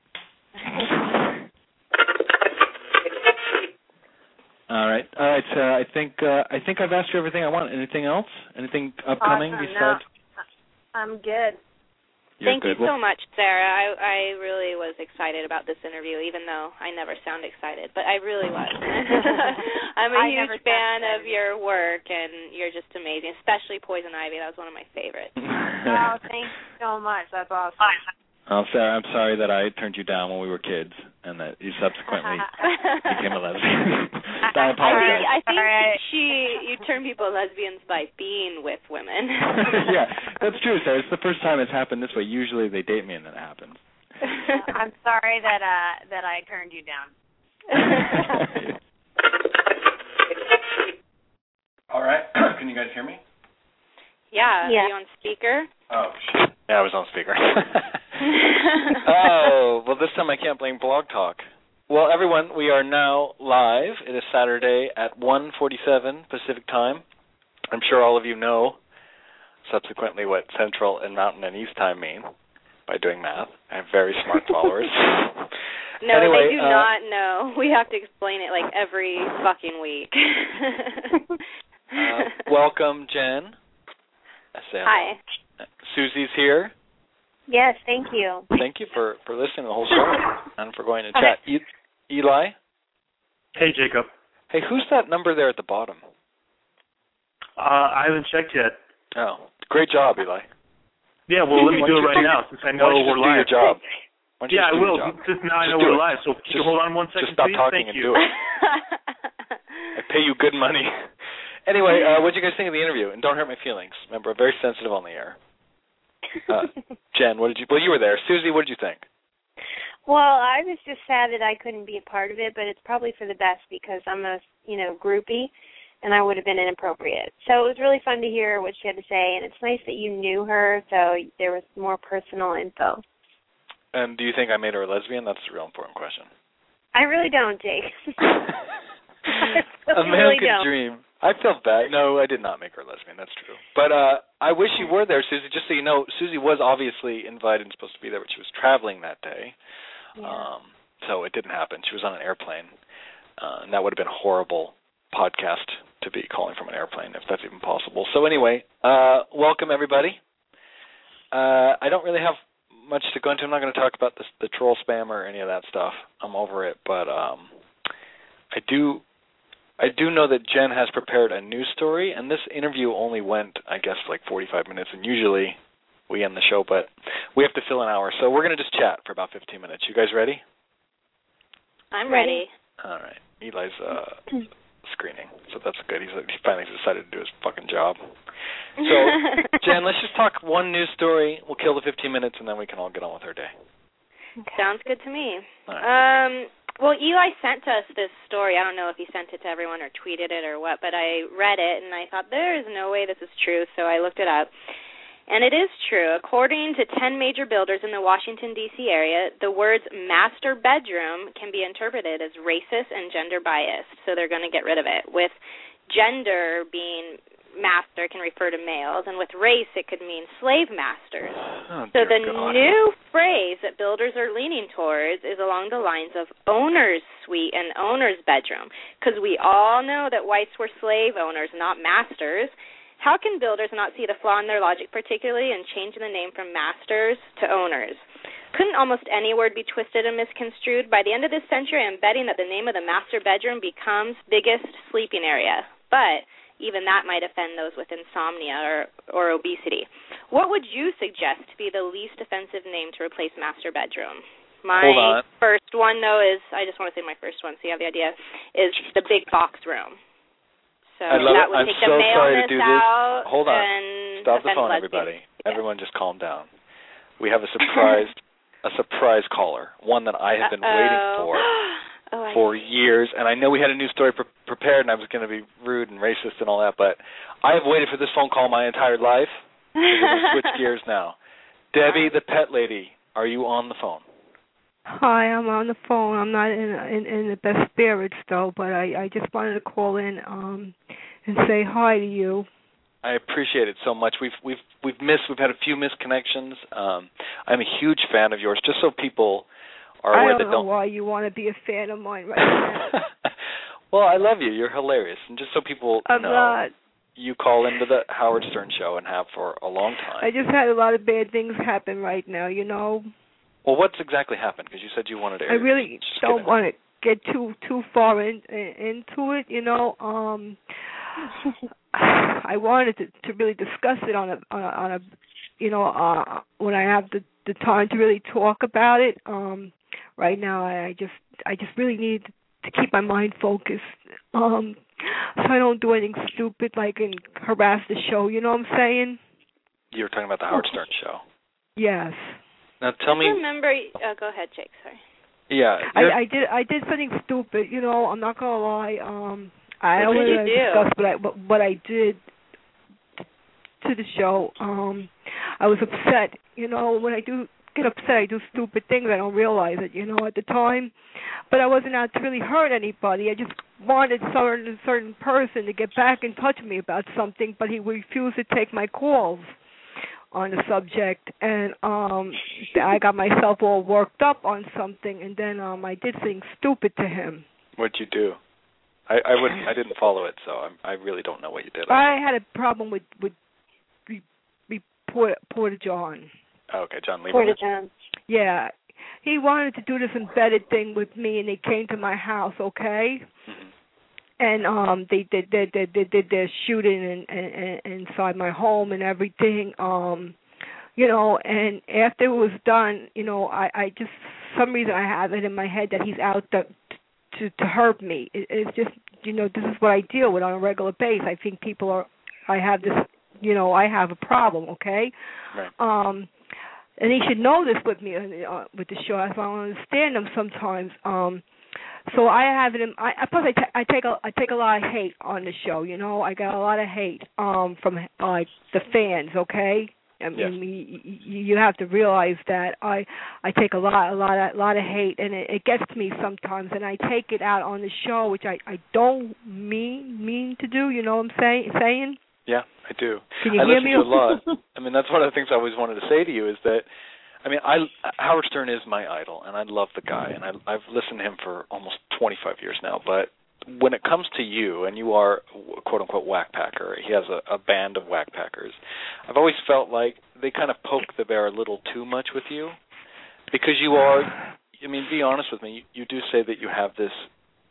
All right. So I think I've asked you everything I want. Anything else? Anything upcoming besides? No. I'm good. Thank you so much, Sarah. I really was excited about this interview, even though I never sound excited, but I really was. I'm a huge fan of your work, and you're just amazing, especially Poison Ivy. That was one of my favorites. Oh, thank you so much. That's awesome. Oh, Sarah, I'm sorry that I turned you down when we were kids and that you subsequently became a lesbian. I apologize. I think you turn people lesbians by being with women. Yeah, that's true, Sarah. It's the first time it's happened this way. Usually they date me and then it happens. I'm sorry that I turned you down. All right. Can you guys hear me? Yeah. Are you on speaker? Oh, shit. Yeah, I was on speaker. Oh, well, this time I can't blame Blog Talk. Well, everyone, we are now live. It is Saturday at 1:47 Pacific Time. I'm sure all of you know subsequently what Central and Mountain and East Time mean by doing math. I have very smart followers. No, anyway, they do not know. We have to explain it like every fucking week. Welcome, Jen. Hi. Susie's here. Yes, thank you. Thank you for listening to the whole show and for going to chat. Eli? Hey, Jacob. Hey, who's that number there at the bottom? I haven't checked yet. Oh, great job, Eli. Yeah, well, let me do it right now since I know we're live. Do your job. Yeah, I will. Since now I know we're live, so can you hold on 1 second, just stop please? talking Thank and you. do it. I pay you good money. Anyway, what did you guys think of the interview? And don't hurt my feelings. Remember, I'm very sensitive on the air. Jen, what did you? Well, you were there. Susie, what did you think? Well, I was just sad that I couldn't be a part of it, but it's probably for the best because I'm a, groupie, and I would have been inappropriate. So it was really fun to hear what she had to say, and it's nice that you knew her, so there was more personal info. And do you think I made her a lesbian? That's a real important question. I really don't, Jake. American dream. I feel bad. No, I did not make her a lesbian. That's true. But I wish you were there, Susie. Just so you know, Susie was obviously invited and supposed to be there, but she was traveling that day. Yeah. So it didn't happen. She was on an airplane. And that would have been a horrible podcast to be calling from an airplane, if that's even possible. So anyway, welcome, everybody. I don't really have much to go into. I'm not going to talk about the troll spam or any of that stuff. I'm over it. But I do know that Jen has prepared a news story, and this interview only went, I guess, like 45 minutes, and usually we end the show, but we have to fill an hour. So we're going to just chat for about 15 minutes. You guys ready? I'm ready. All right. Eli's screening, so that's good. He finally decided to do his fucking job. So, Jen, let's just talk one news story. We'll kill the 15 minutes, and then we can all get on with our day. Okay. Sounds good to me. All right. Well, Eli sent us this story. I don't know if he sent it to everyone or tweeted it or what, but I read it, and I thought, there is no way this is true, so I looked it up. And it is true. According to 10 major builders in the Washington, D.C. area, the words master bedroom can be interpreted as racist and gender biased, so they're going to get rid of it. With gender being master can refer to males, and with race it could mean slave masters. Oh, so the God. new phrase that builders are leaning towards is along the lines of owner's suite and owner's bedroom, because we all know that whites were slave owners, not masters. How can builders not see the flaw in their logic, particularly in changing the name from masters to owners? Couldn't almost any word be twisted and misconstrued? By the end of this century, I'm betting that the name of the master bedroom becomes biggest sleeping area. But even that might offend those with insomnia or obesity. What would you suggest to be the least offensive name to replace master bedroom? My first one, though, is, I just want to say my first one so you have the idea, is the big box room. So that would take the maleness out. Hold on. And stop the phone, everybody. Yeah. Everyone just calm down. We have a surprise caller, one that I have been waiting for years, and I know we had a news story prepared, and I was going to be rude and racist and all that, but I have waited for this phone call my entire life. We're going to switch gears now. Debbie, the pet lady, are you on the phone? Hi, I'm on the phone. I'm not in the best spirits though, but I just wanted to call in and say hi to you. I appreciate it so much. We've had a few missed connections. I'm a huge fan of yours. Just so people are aware I don't know why you want to be a fan of mine right now. Well, I love you. You're hilarious, and just so people know, not. You call into the Howard Stern show and have for a long time. I just had a lot of bad things happen right now, you know. Well, what's exactly happened? Because you said you wanted to. I really don't want to get too far into it, you know. I wanted to really discuss it on a you know, when I have the time to really talk about it. Right now, I just really need to keep my mind focused, so I don't do anything stupid like and harass the show. You know what I'm saying? You were talking about the Howard Stern show. Yes. Now tell me. Remember? Go ahead, Jake. Sorry. Yeah. I did something stupid. You know, I'm not gonna lie. I don't want to discuss what I did to the show. I was upset. You know, when I do get upset, I do stupid things. I don't realize it, you know, at the time. But I wasn't out to really hurt anybody. I just wanted a certain person to get back in touch with me about something, but he refused to take my calls on the subject. And I got myself all worked up on something, and then I did something stupid to him. What'd you do? I didn't follow it, so I really don't know what you did. I had a problem with Porter John. Okay, John Lieberman. Porter John. Yeah. He wanted to do this embedded thing with me, and they came to my house, okay? Mm-hmm. And they did their shooting inside my home and everything. You know, and after it was done, you know, I just, some reason I have it in my head that he's out to hurt me. It's just, you know, this is what I deal with on a regular basis. I think I have this, you know, I have a problem, okay? Right. And he should know this with me with the show. I don't understand him sometimes. So I have it in. Plus I take a lot of hate on the show. You know, I got a lot of hate from like the fans. Okay, I mean, yes. You have to realize that I take a lot of hate, and it gets to me sometimes, and I take it out on the show, which I don't mean to do. You know what I'm saying? Yeah, I do. Can you hear me? I listen to a lot. I mean, that's one of the things I always wanted to say to you is that, I mean, Howard Stern is my idol, and I love the guy, and I've listened to him for almost 25 years now. But when it comes to you, and you are, quote-unquote, Whack Packer, he has a band of Whack Packers, I've always felt like they kind of poke the bear a little too much with you because you are, I mean, be honest with me, you do say that you have this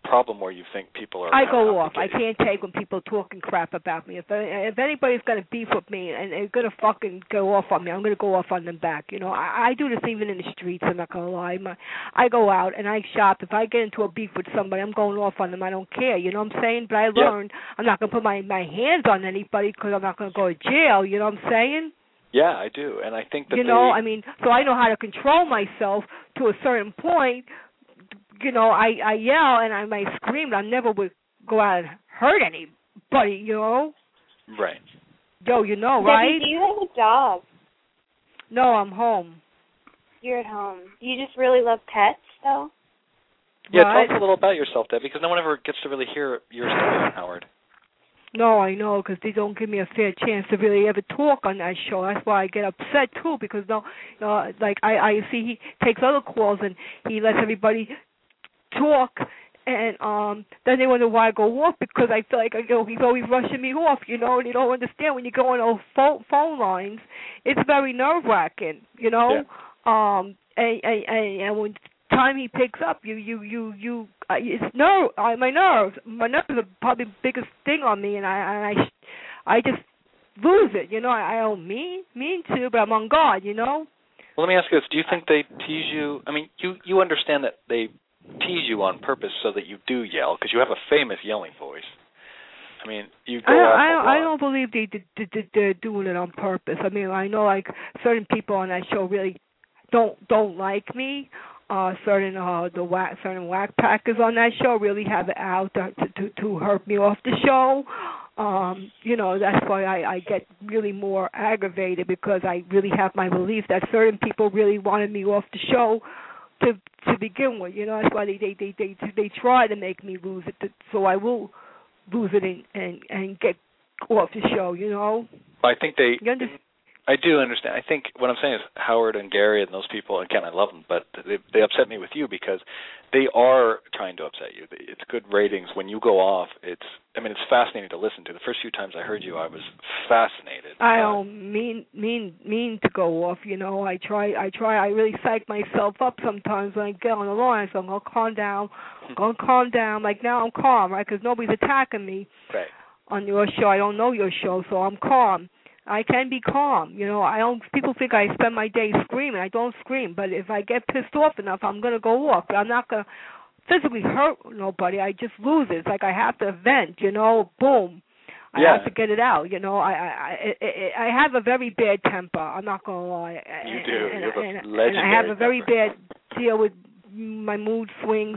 problem where you think people are? I go off. I can't take when people talking crap about me. If anybody's gonna beef with me and they're gonna fucking go off on me, I'm gonna go off on them back. You know, I do this even in the streets. I'm not gonna lie. I go out and I shop. If I get into a beef with somebody, I'm going off on them. I don't care. You know what I'm saying? But I learned I'm not gonna put my hands on anybody because I'm not gonna go to jail. You know what I'm saying? Yeah, I do, and I think that I mean, so I know how to control myself to a certain point. You know, I yell and I might scream, but I never would go out and hurt anybody, you know? Right. Yo, you know, right? Do you have a dog? No, I'm home. You're at home. Do you just really love pets, though? Yeah, What? talk a little about yourself, Deb, because no one ever gets to really hear your story on Howard. No, I know, because they don't give me a fair chance to really ever talk on that show. That's why I get upset, too, because, like, I see he takes other calls and he lets everybody talk, and then they wonder why I go off, because I feel like, he's always rushing me off, and you don't understand when you go on those phone lines, it's very nerve-wracking, Yeah. And when time he picks up, it's my nerves are probably the biggest thing on me, and I just lose it, I don't mean to, but I'm on guard, Well, let me ask you this: do you think they tease you? I mean, you understand that they tease you on purpose so that you do yell, because you have a famous yelling voice. I mean, you go off a lot. I don't believe they're doing it on purpose. I mean, I know like certain people on that show really don't like me. Certain whack packers on that show really have it out to hurt me off the show. That's why I get really more aggravated, because I really have my belief that certain people really wanted me off the show to begin with. That's why they try to make me lose it, so I will lose it and get off the show. I think I do understand. I think what I'm saying is Howard and Gary and those people, again, I love them, but they upset me with you because they are trying to upset you. It's good ratings. When you go off, it's fascinating to listen to. The first few times I heard you, I was fascinated. I don't mean to go off, I try. I really psych myself up sometimes when I get on the line, so I'm going to calm down. Like now I'm calm, right, because nobody's attacking me on your show. I don't know your show, so I'm calm. I can be calm, People think I spend my day screaming. I don't scream, but if I get pissed off enough, I'm going to go off. But I'm not going to physically hurt nobody. I just lose it. It's like I have to vent, boom. I have to get it out, I have a very bad temper. I'm not going to lie. You do. You have a legendary and I have a very temper. bad deal with my mood swings.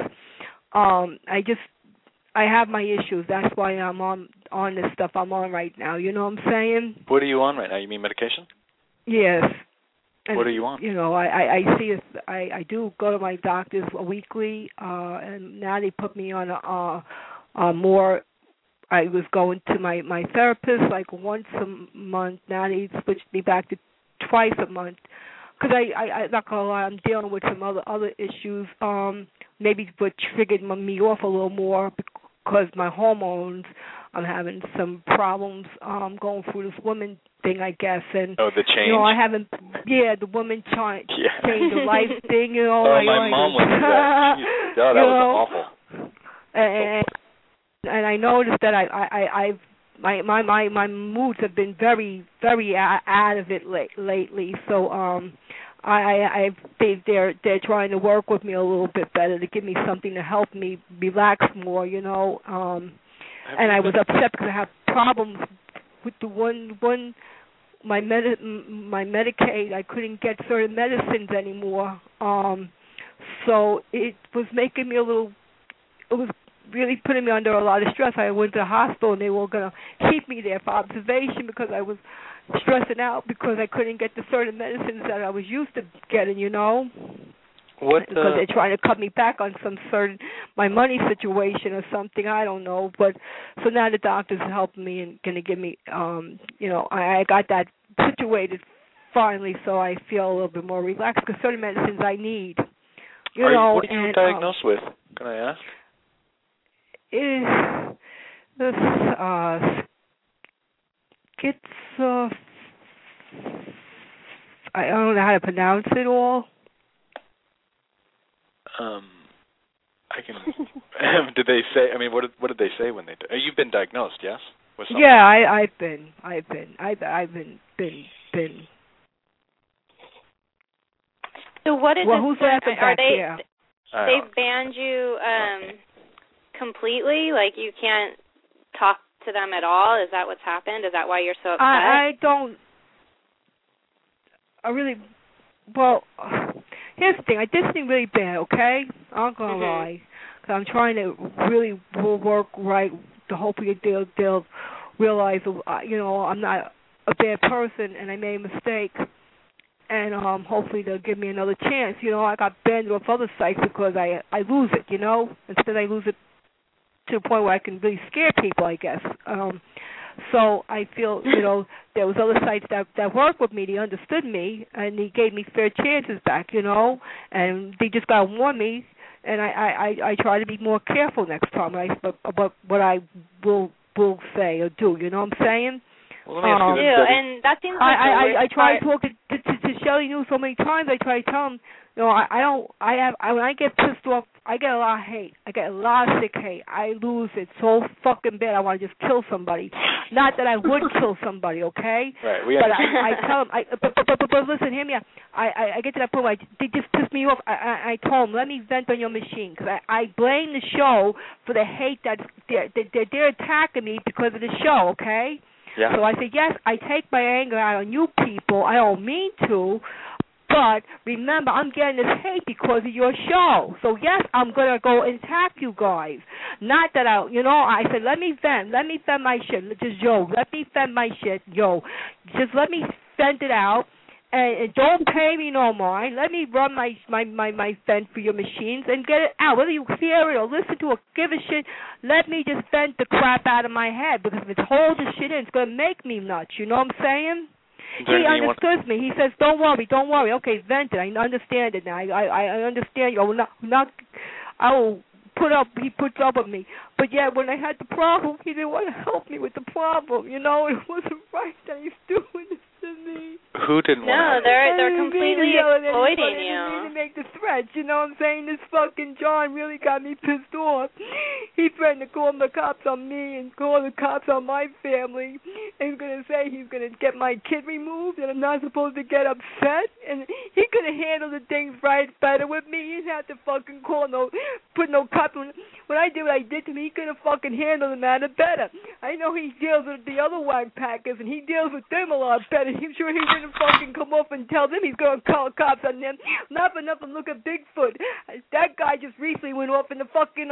I have my issues. That's why I'm on this stuff I'm on right now. You know what I'm saying? What are you on right now? You mean medication? Yes. And, what are you on? I see. I do go to my doctors weekly, and now they put me on more. I was going to my therapist like once a month. Now they switched me back to twice a month. Because I'm not gonna lie, I'm dealing with some other issues. Maybe what triggered me off a little more because my hormones. I'm having some problems going through this woman thing, I guess. And the change. I haven't. Yeah, the woman change the life thing. Oh, my mom went through that. That was awful. And I noticed that I've. My moods have been very, very out of it lately. So they're trying to work with me a little bit better to give me something to help me relax more. And I was upset because I have problems with the one my Medicaid. I couldn't get certain medicines anymore. So it was making me a little. It was really putting me under a lot of stress. I went to the hospital and they were going to keep me there for observation because I was stressing out because I couldn't get the certain medicines that I was used to getting, Because they're trying to cut me back on some certain, my money situation or something, I don't know. But so now the doctor's helping me and going to give me, I got that situated finally, so I feel a little bit more relaxed because certain medicines I need. What are you diagnosed with? Can I ask? This I don't know how to pronounce it all. I can. Did they say? I mean, what did they say when they? You've been diagnosed, yes? With something? Yeah, I've been. So what is well, this? who's laughing Are back they? there? They banned you completely. Like you can't talk to them at all. Is that what's happened? Is that why you're so upset? I don't. Well, here's the thing. I did something really bad. Okay, I'm not gonna lie. Cause I'm trying to really work right to hopefully they'll realize, I'm not a bad person and I made a mistake. And hopefully they'll give me another chance. I got banned off other sites because I lose it, Instead I lose it to the point where I can really scare people, I guess. So I feel, there was other sites that worked with me. They understood me, and they gave me fair chances back, And they just got to warn me, and I try to be more careful next time about what I will say or do. You know what I'm saying? Well, let me ask you this, and that seems like I try to talk to Shelly News so many times. I try to tell him, when I get pissed off, I get a lot of hate. I get a lot of sick hate. I lose it so fucking bad. I want to just kill somebody. Not that I would kill somebody, okay? Right. But I tell them. But listen, hear me out. I get to that point where they just piss me off. I told them, let me vent on your machine, because I blame the show for the hate that they're attacking me because of the show, okay? Yeah. So I said, yes, I take my anger out on you people. I don't mean to, but remember, I'm getting this hate because of your show. So, yes, I'm going to go and attack you guys. Not that I said, let me vent my shit. Let me vent my shit, Just let me vent it out. And don't pay me no mind. Let me run my vent for your machines and get it out. Whether you hear it or listen to it, give a shit, let me just vent the crap out of my head, because if it's holding shit in, it's going to make me nuts. You know what I'm saying? He understands me. He says, don't worry. Okay, vent it. I understand it now. I understand you. He puts up with me. But yeah, when I had the problem, he didn't want to help me with the problem. It wasn't right that he's doing this to me. Who didn't want to help? No, they're completely exploiting you. I didn't make the threats, you know what I'm saying? This fucking John really got me pissed off. He threatened to call the cops on me and call the cops on my family. And he's going to say he's going to get my kid removed and I'm not supposed to get upset. And he could have handled the things right better with me. He didn't have to fucking put no cops. When I did what I did to me, he could have fucking handled the matter better. I know he deals with the other whack packers and he deals with them a lot better. I'm sure he didn't fucking come up and tell them he's going to call cops on them. Not for nothing, look at Bigfoot. That guy just recently went off in the fucking,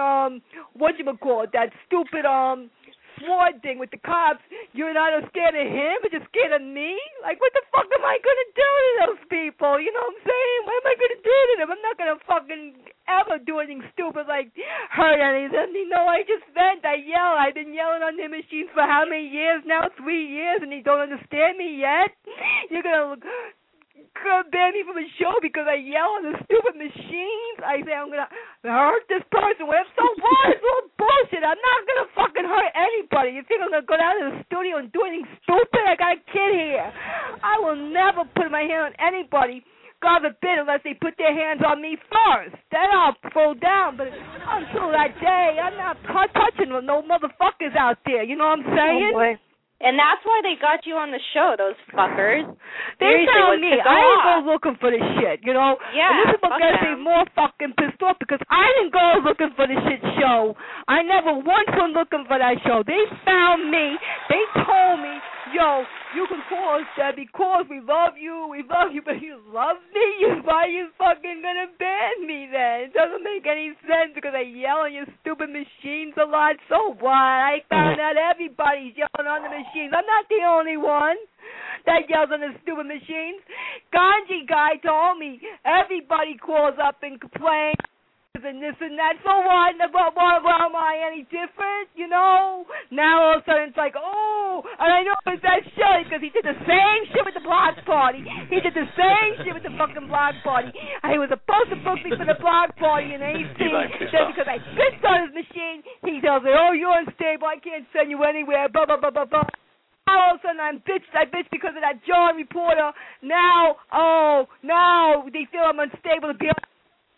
that stupid, sword thing with the cops. You're not scared of him, but you're scared of me? Like, what the fuck am I going to do to those people? You know what I'm saying? What am I going to do to them? I'm not going to fucking ever do anything stupid like hurt any of them. I just vent. I yell. I've been yelling on their machines for how many years now? 3 years, and they don't understand me yet? You're going to ban me from the show because I yell on the stupid machines? I say I'm going to hurt this person. Well, so what? It's all bullshit. I'm not going to fucking hurt anybody. You think I'm going to go down to the studio and do anything stupid? I got a kid here. I will never put my hand on anybody, God forbid, unless they put their hands on me first. Then I'll throw down. But until that day, I'm not touching no motherfuckers out there. You know what I'm saying? Oh, boy. And that's why they got you on the show, those fuckers. They found me. I didn't go looking for this shit, Yeah, and this is what gets me more fucking pissed off, because I didn't go looking for the shit show. I never once went looking for that show. They found me. They told me, you can call us, Debbie. Call us. We love you, but you love me? Why are you fucking gonna ban me then? It doesn't make any sense because I yell on your stupid machines a lot. So what? I found out everybody's yelling on the machines. I'm not the only one that yells on the stupid machines. Ganji guy told me everybody calls up and complains and this and that. So what? Well, am I any different? Now all of a sudden it's like, and I know it's that Shelly because he did the same shit with the block party. He did the same shit with the fucking block party. He was supposed to book me for the block party in AC. Then because I bitched on his machine, he tells me, you're unstable. I can't send you anywhere. Blah, blah, blah, blah, blah. All of a sudden I bitched because of that John reporter. Now they feel I'm unstable to be on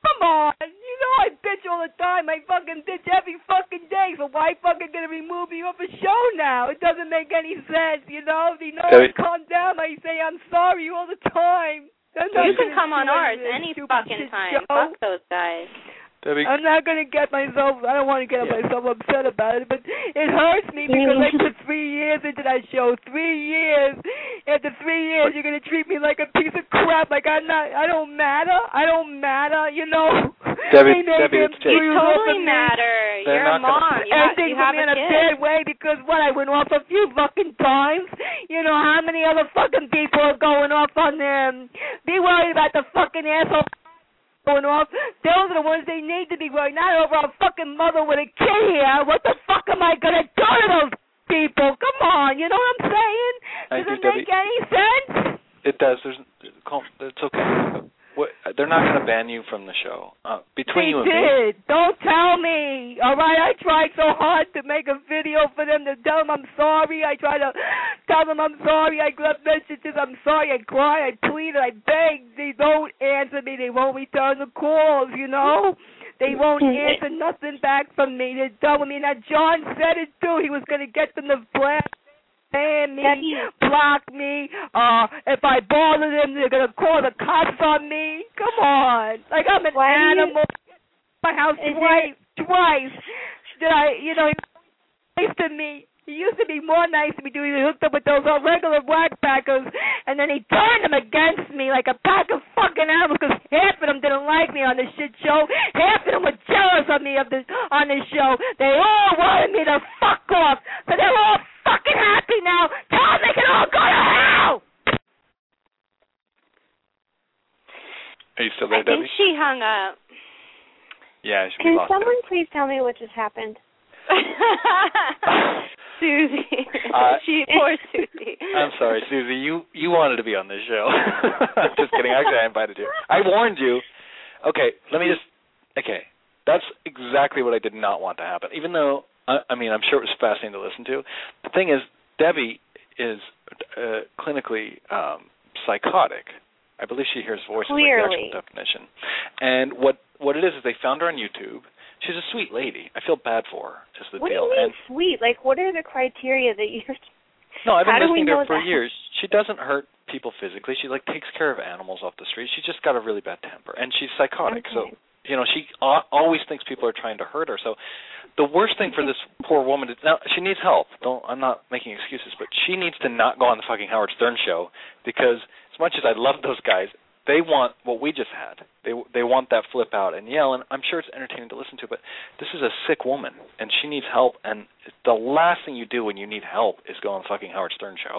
Come on. You know I bitch all the time. I fucking bitch every fucking day. So why fucking gonna remove me off a show now? It doesn't make any sense, you know? You know, I calm down. I say I'm sorry all the time. You can come on ours any fucking time. Fuck those guys. I'm not going to get myself, I don't want to get myself upset about it, but it hurts me because I put 3 years into that show. 3 years. After 3 years, you're going to treat me like a piece of crap, like I don't matter, you know. Debbie, you totally matter. You're a mom. You have me in a bad way because I went off a few fucking times. You know, how many other fucking people are going off on them? Be worried about the fucking asshole going off. Those are the ones they need to be worried, not over a fucking mother with a kid here. What the fuck am I going to do to those people? Come on, you know what I'm saying? Does it make any sense? It does. It's okay. They're not going to ban you from the show. Between you and me. Don't tell me. All right, I tried so hard to make a video for them to tell them I'm sorry. I tried to tell them I'm sorry. I left messages. I'm sorry. I cried. I pleaded. I begged. They don't answer me. They won't return the calls, you know. They won't answer nothing back from me. They're done with me. Now, John said it, too. He was going to get them to blast me, block me. If I bother them, they're going to call the cops on me. Come on. Like I'm an animal. My house twice. Did I, you know, he was nice to me. He used to be more nice to me. He hooked up with those regular whackpackers, and then he turned them against me like a pack of fucking animals because half of them didn't like me on the shit show. Half of them were jealous of me on this show. They all wanted me to fuck off. So they're all fucking happy now. Tell them they can all go to hell. Are you still there, Debbie? I think she hung up. Yeah, Can someone please tell me what just happened? Susie. Poor Susie. I'm sorry, Susie. You wanted to be on this show. Just kidding. Actually, I invited you. I warned you. Okay, that's exactly what I did not want to happen. Even though, I'm sure it was fascinating to listen to. The thing is, Debbie is clinically psychotic. I believe she hears voices like the actual definition. And what it is they found her on YouTube. She's a sweet lady. I feel bad for her. Is the deal. What do you mean sweet? Like, what are the criteria that you're... No, I've been listening to her for years. She doesn't hurt people physically. She, takes care of animals off the street. She's just got a really bad temper. And she's psychotic. Okay. So, she always thinks people are trying to hurt her. So the worst thing for this poor woman is... Now, she needs help. I'm not making excuses, but she needs to not go on the fucking Howard Stern show because as much as I love those guys... They want what we just had. They want that flip out and yell, and I'm sure it's entertaining to listen to, but this is a sick woman, and she needs help, and the last thing you do when you need help is go on the fucking Howard Stern show.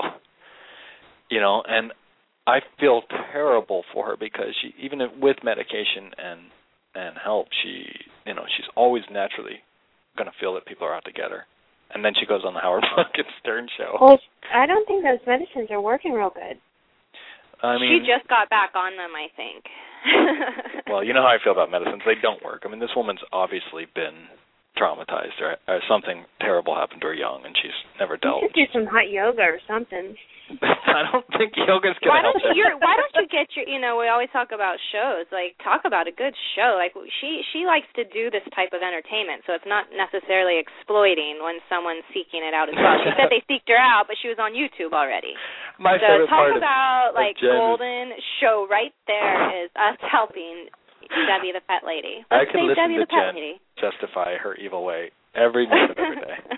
And I feel terrible for her because she, even with medication and help, she's always naturally going to feel that people are out to get her. And then she goes on the Howard fucking Stern show. Well, I don't think those medicines are working real good. She just got back on them, I think. Well, you know how I feel about medicines. They don't work. This woman's obviously been traumatized or something terrible happened to her young, and she's never dealt. You should do some hot yoga or something. I don't think yoga's going to help them. Why don't you get your, we always talk about shows, talk about a good show. She likes to do this type of entertainment, so it's not necessarily exploiting when someone's seeking it out as well. She said they seeked her out, but she was on YouTube already. My favorite part talk about, golden show right there is us helping Debbie the Pet Lady. I could listen to Jen justify her evil way every minute of every day.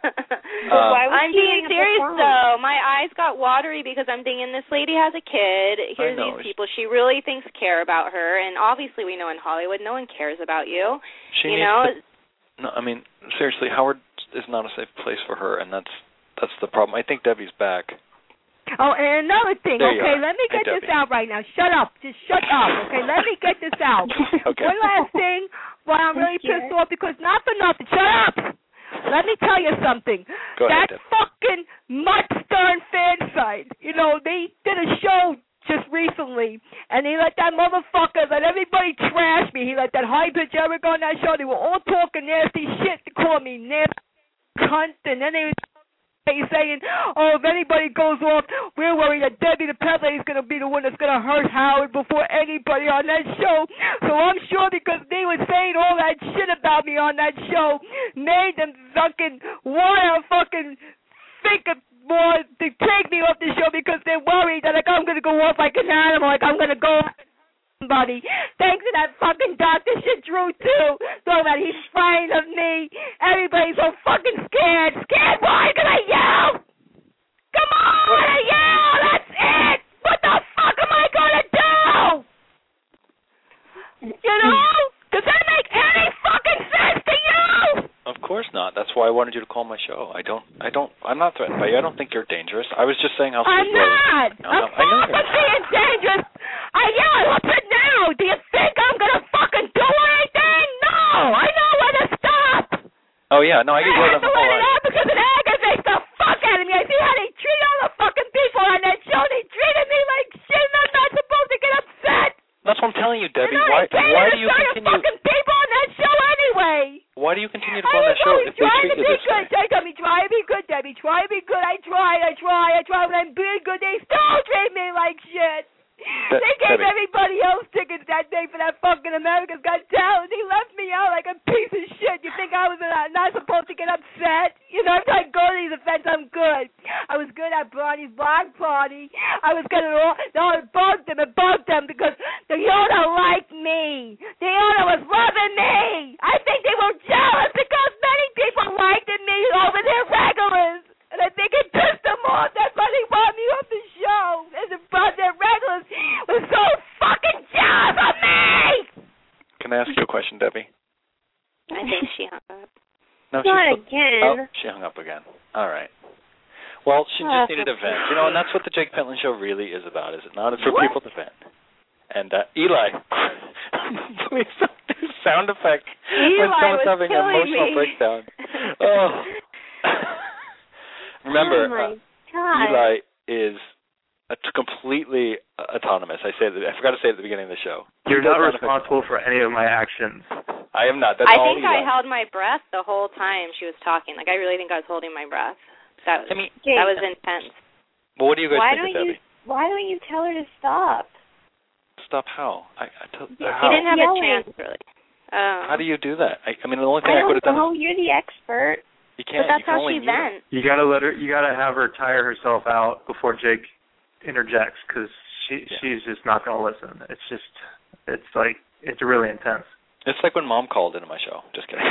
I'm being serious, though. My eyes got watery because I'm thinking this lady has a kid. Here's these people she really thinks care about her, and obviously we know in Hollywood no one cares about you. Seriously, Howard is not a safe place for her, and that's the problem. I think Debbie's back. Oh, and another thing, let me get this out right now. Shut up. Just shut up, okay? Let me get this out. Okay. One last thing why I'm really pissed off, because not for nothing. Shut up! Let me tell you something. Go ahead, that fucking Mutt Stern fan site, they did a show just recently, and he let that motherfucker, let everybody trash me. He let that high-pitch Eric on that show. They were all talking nasty shit to call me nasty cunt, and then they saying, oh, if anybody goes off, we're worried that Debbie the Pet Lady is going to be the one that's going to hurt Howard before anybody on that show. So I'm sure because they were saying all that shit about me on that show made them fucking want to fucking think of more to take me off the show because they're worried that like I'm going to go off like an animal, like I'm going to go off somebody. Thanks to that fucking Dr. Shit Drew, too. So that he's afraid of me. Everybody's so fucking scared. Scared? Why? Because I yell. Come on, I yell. That's it. What the fuck am I going to do? You know? Does that make any fucking sense to you? Of course not. That's why I wanted you to call my show. I'm not threatened by you. I don't think you're dangerous. I was just saying how I'm not. I'm far from being dangerous. I yell. What's it now? Do you think I'm going to fucking do anything? No. I know where to stop. Oh, yeah. No, I get word on the whole lot. Because it aggravates the fuck out of me. I see how they treat all the fucking people on that show. They treated me like shit and I'm not supposed to get upset. That's what I'm telling you, Debbie. Why do you continue? Fucking people on that show anyway. Why do you continue to go on that show if they treat you this way? They tell me, try to be good, Debbie. Try to be good. I try. When I'm being good, they still treat me like shit. They gave everybody else tickets that day for that fucking America's Got Talent. He left me out like a piece of shit. You think I was not supposed to get upset? You know, every time I go to these events, I'm good. I was good at Barney's block party. I was good at all. No, it bugged them because the owner liked me. The owner was loving me. I think they were jealous because many people liked me over their regulars. And I think it pissed them off. That's why they want me off the show. And their regulars was so fucking jealous of me. Can I ask you a question, Debbie? I think she hung up. No, not again. Oh, she hung up again. All right. Well, she just needed a vent. You know, and that's what the Jake Pentland Show really is about, is it not? It's for people to vent. And Eli, please don't do sound effect when someone's having an emotional breakdown. Oh. Remember, Eli is completely autonomous. I forgot to say it at the beginning of the show. You're not responsible for any of my actions. I am not. That's I all think Eli. I held my breath the whole time she was talking. Like, I really think I was holding my breath. That was intense. Well, what do you guys think of Debbie? Why don't you tell her to stop? Stop how? How? He didn't have a chance, really. How do you do that? I mean, the only thing I could have done. Oh, you're the expert. You can't. But that's how she vents. You gotta let her. You gotta have her tire herself out before Jake interjects, because she's just not gonna listen. It's really intense. It's like when Mom called into my show. Just kidding.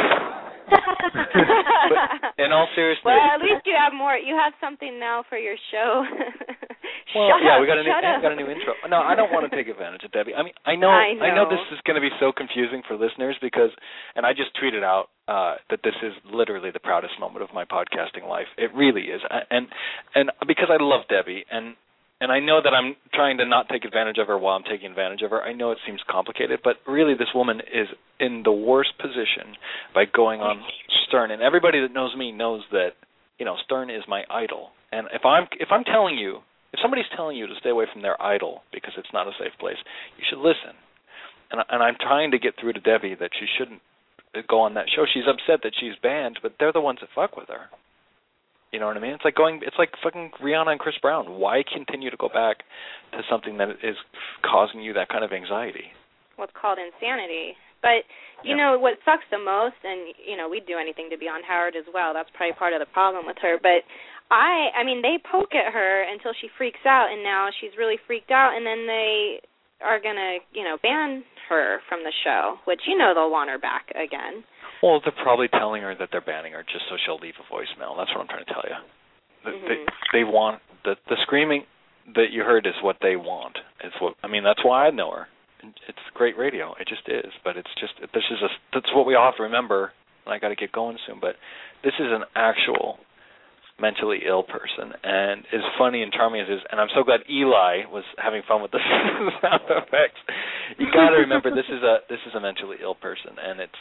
But in all seriousness. Well, at least you have more. You have something now for your show. Well, we got a new intro. No, I don't want to take advantage of Debbie. I mean, I know this is going to be so confusing for listeners and I just tweeted out that this is literally the proudest moment of my podcasting life. It really is, and because I love Debbie, and I know that I'm trying to not take advantage of her while I'm taking advantage of her. I know it seems complicated, but really this woman is in the worst position by going on Stern, and everybody that knows me knows that Stern is my idol, and if I'm telling you. If somebody's telling you to stay away from their idol because it's not a safe place, you should listen. And I'm trying to get through to Debbie that she shouldn't go on that show. She's upset that she's banned, but they're the ones that fuck with her. You know what I mean? It's like fucking Rihanna and Chris Brown. Why continue to go back to something that is causing you that kind of anxiety? What's called insanity. But, you know, what sucks the most, and, we'd do anything to be on Howard as well. That's probably part of the problem with her. But I mean, they poke at her until she freaks out, and now she's really freaked out, and then they are going to, ban her from the show, which, they'll want her back again. Well, they're probably telling her that they're banning her just so she'll leave a voicemail. That's what I'm trying to tell you. They want the screaming that you heard is what they want. That's why I know her. It's great radio. It just is. But that's what we all have to remember. And I got to get going soon. But this is an actual mentally ill person, and as funny and charming as it is, and I'm so glad Eli was having fun with the sound effects. You got to remember this is a mentally ill person, and it's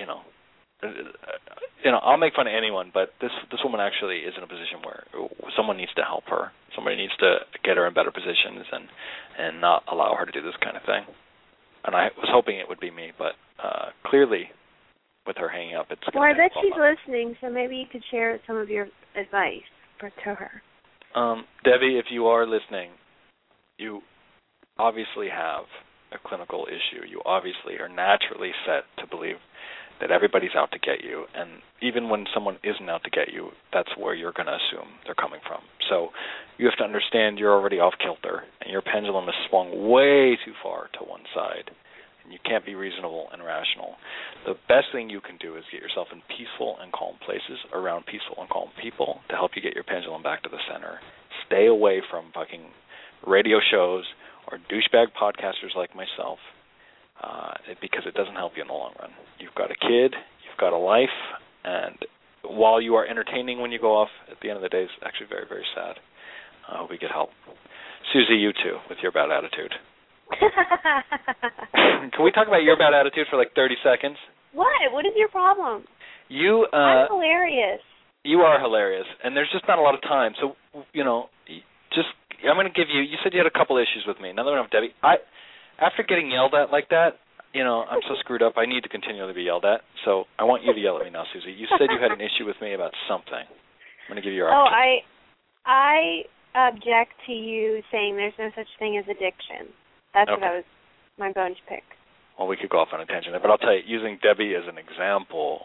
I'll make fun of anyone, but this woman actually is in a position where someone needs to help her. Somebody needs to get her in better positions and not allow her to do this kind of thing. And I was hoping it would be me, but clearly with her hanging up, it's. Well, I bet she's listening, so maybe you could share some of your advice. to her. Debbie, if you are listening, you obviously have a clinical issue. You obviously are naturally set to believe that everybody's out to get you, and even when someone isn't out to get you, that's where you're going to assume they're coming from. So you have to understand you're already off kilter, and your pendulum is swung way too far to one side, and you can't be reasonable and rational. The best thing you can do is get yourself in peaceful and calm places around peaceful and calm people to help you get your pendulum back to the center. Stay away from fucking radio shows or douchebag podcasters like myself, because it doesn't help you in the long run. You've got a kid, you've got a life, and while you are entertaining when you go off, at the end of the day, it's actually very, very sad. I hope we get help. Susie, you too, with your bad attitude. Can we talk about your bad attitude for like 30 seconds? What? What is your problem? I'm hilarious. You are hilarious, and there's just not a lot of time. So, I'm going to give you said you had a couple issues with me. Now that we don't have Debbie, after getting yelled at like that, I'm so screwed up, I need to continually be yelled at. So I want you to yell at me now, Susie. You said you had an issue with me about something. I'm going to give you your opportunity. I object to you saying there's no such thing as addiction. That's okay. what my bone to pick. Well, we could go off on a tangent there, but I'll tell you, using Debbie as an example,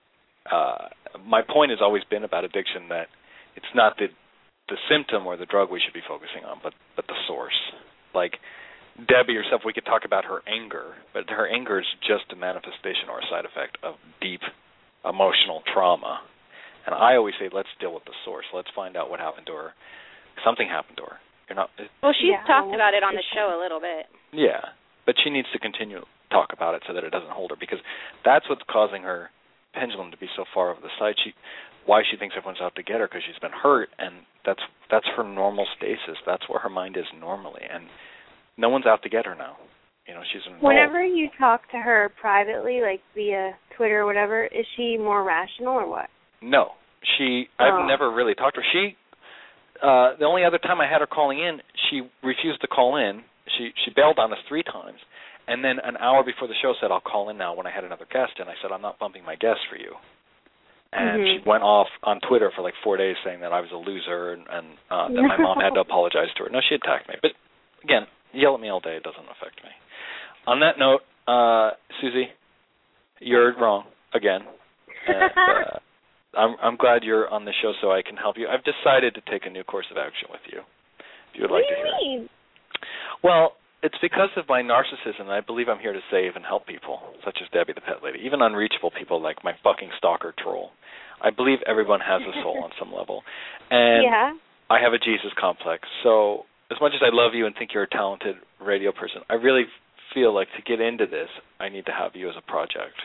my point has always been about addiction that it's not the symptom or the drug we should be focusing on, but the source. Like Debbie herself, we could talk about her anger, but her anger is just a manifestation or a side effect of deep emotional trauma. And I always say, let's deal with the source. Let's find out what happened to her. Something happened to her. She's talked about it on the show a little bit. Yeah, but she needs to continue to talk about it so that it doesn't hold her, because that's what's causing her pendulum to be so far over the side. Why she thinks everyone's out to get her, because she's been hurt, and that's her normal stasis. That's where her mind is normally, and no one's out to get her now. She's involved. Whenever you talk to her privately, like via Twitter or whatever, is she more rational or what? No, I've never really talked to her. The only other time I had her calling in, she refused to call in. She bailed on us 3 times, and then an hour before the show said, I'll call in now when I had another guest, and I said, I'm not bumping my guest for you. And she went off on Twitter for like 4 days saying that I was a loser and that my mom had to apologize to her. No, she attacked me. But, again, yell at me all day. It doesn't affect me. On that note, Susie, you're wrong again. And, I'm glad you're on the show so I can help you. I've decided to take a new course of action with you, if you would like to hear. What do you mean? Well, it's because of my narcissism. I believe I'm here to save and help people, such as Debbie the Pet Lady, even unreachable people like my fucking stalker troll. I believe everyone has a soul on some level. And I have a Jesus complex. So as much as I love you and think you're a talented radio person, I really feel like to get into this, I need to have you as a project.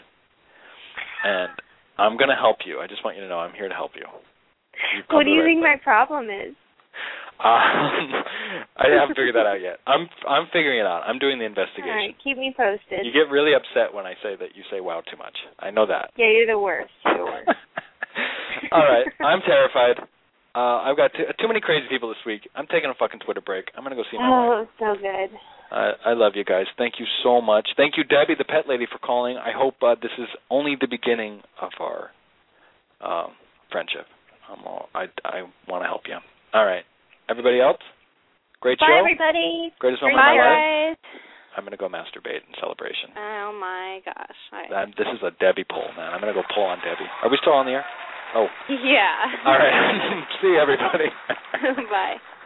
And I'm going to help you. I just want you to know I'm here to help you. What do you think my problem is? I haven't figured that out yet. I'm figuring it out. I'm doing the investigation. All right, keep me posted. You get really upset when I say that you say wow too much. I know that. Yeah, you're the worst. All right, I'm terrified. I've got too many crazy people this week. I'm taking a fucking Twitter break. I'm going to go see my wife. Oh, so good. I love you guys. Thank you so much. Thank you, Debbie, the Pet Lady, for calling. I hope this is only the beginning of our friendship. I want to help you. All right. Everybody else? Great show. Bye, everybody. Greatest moment of my life. I'm going to go masturbate in celebration. Oh, my gosh. This is a Debbie pull, man. I'm going to go pull on Debbie. Are we still on the air? Oh. Yeah. All right. See you, everybody. Bye.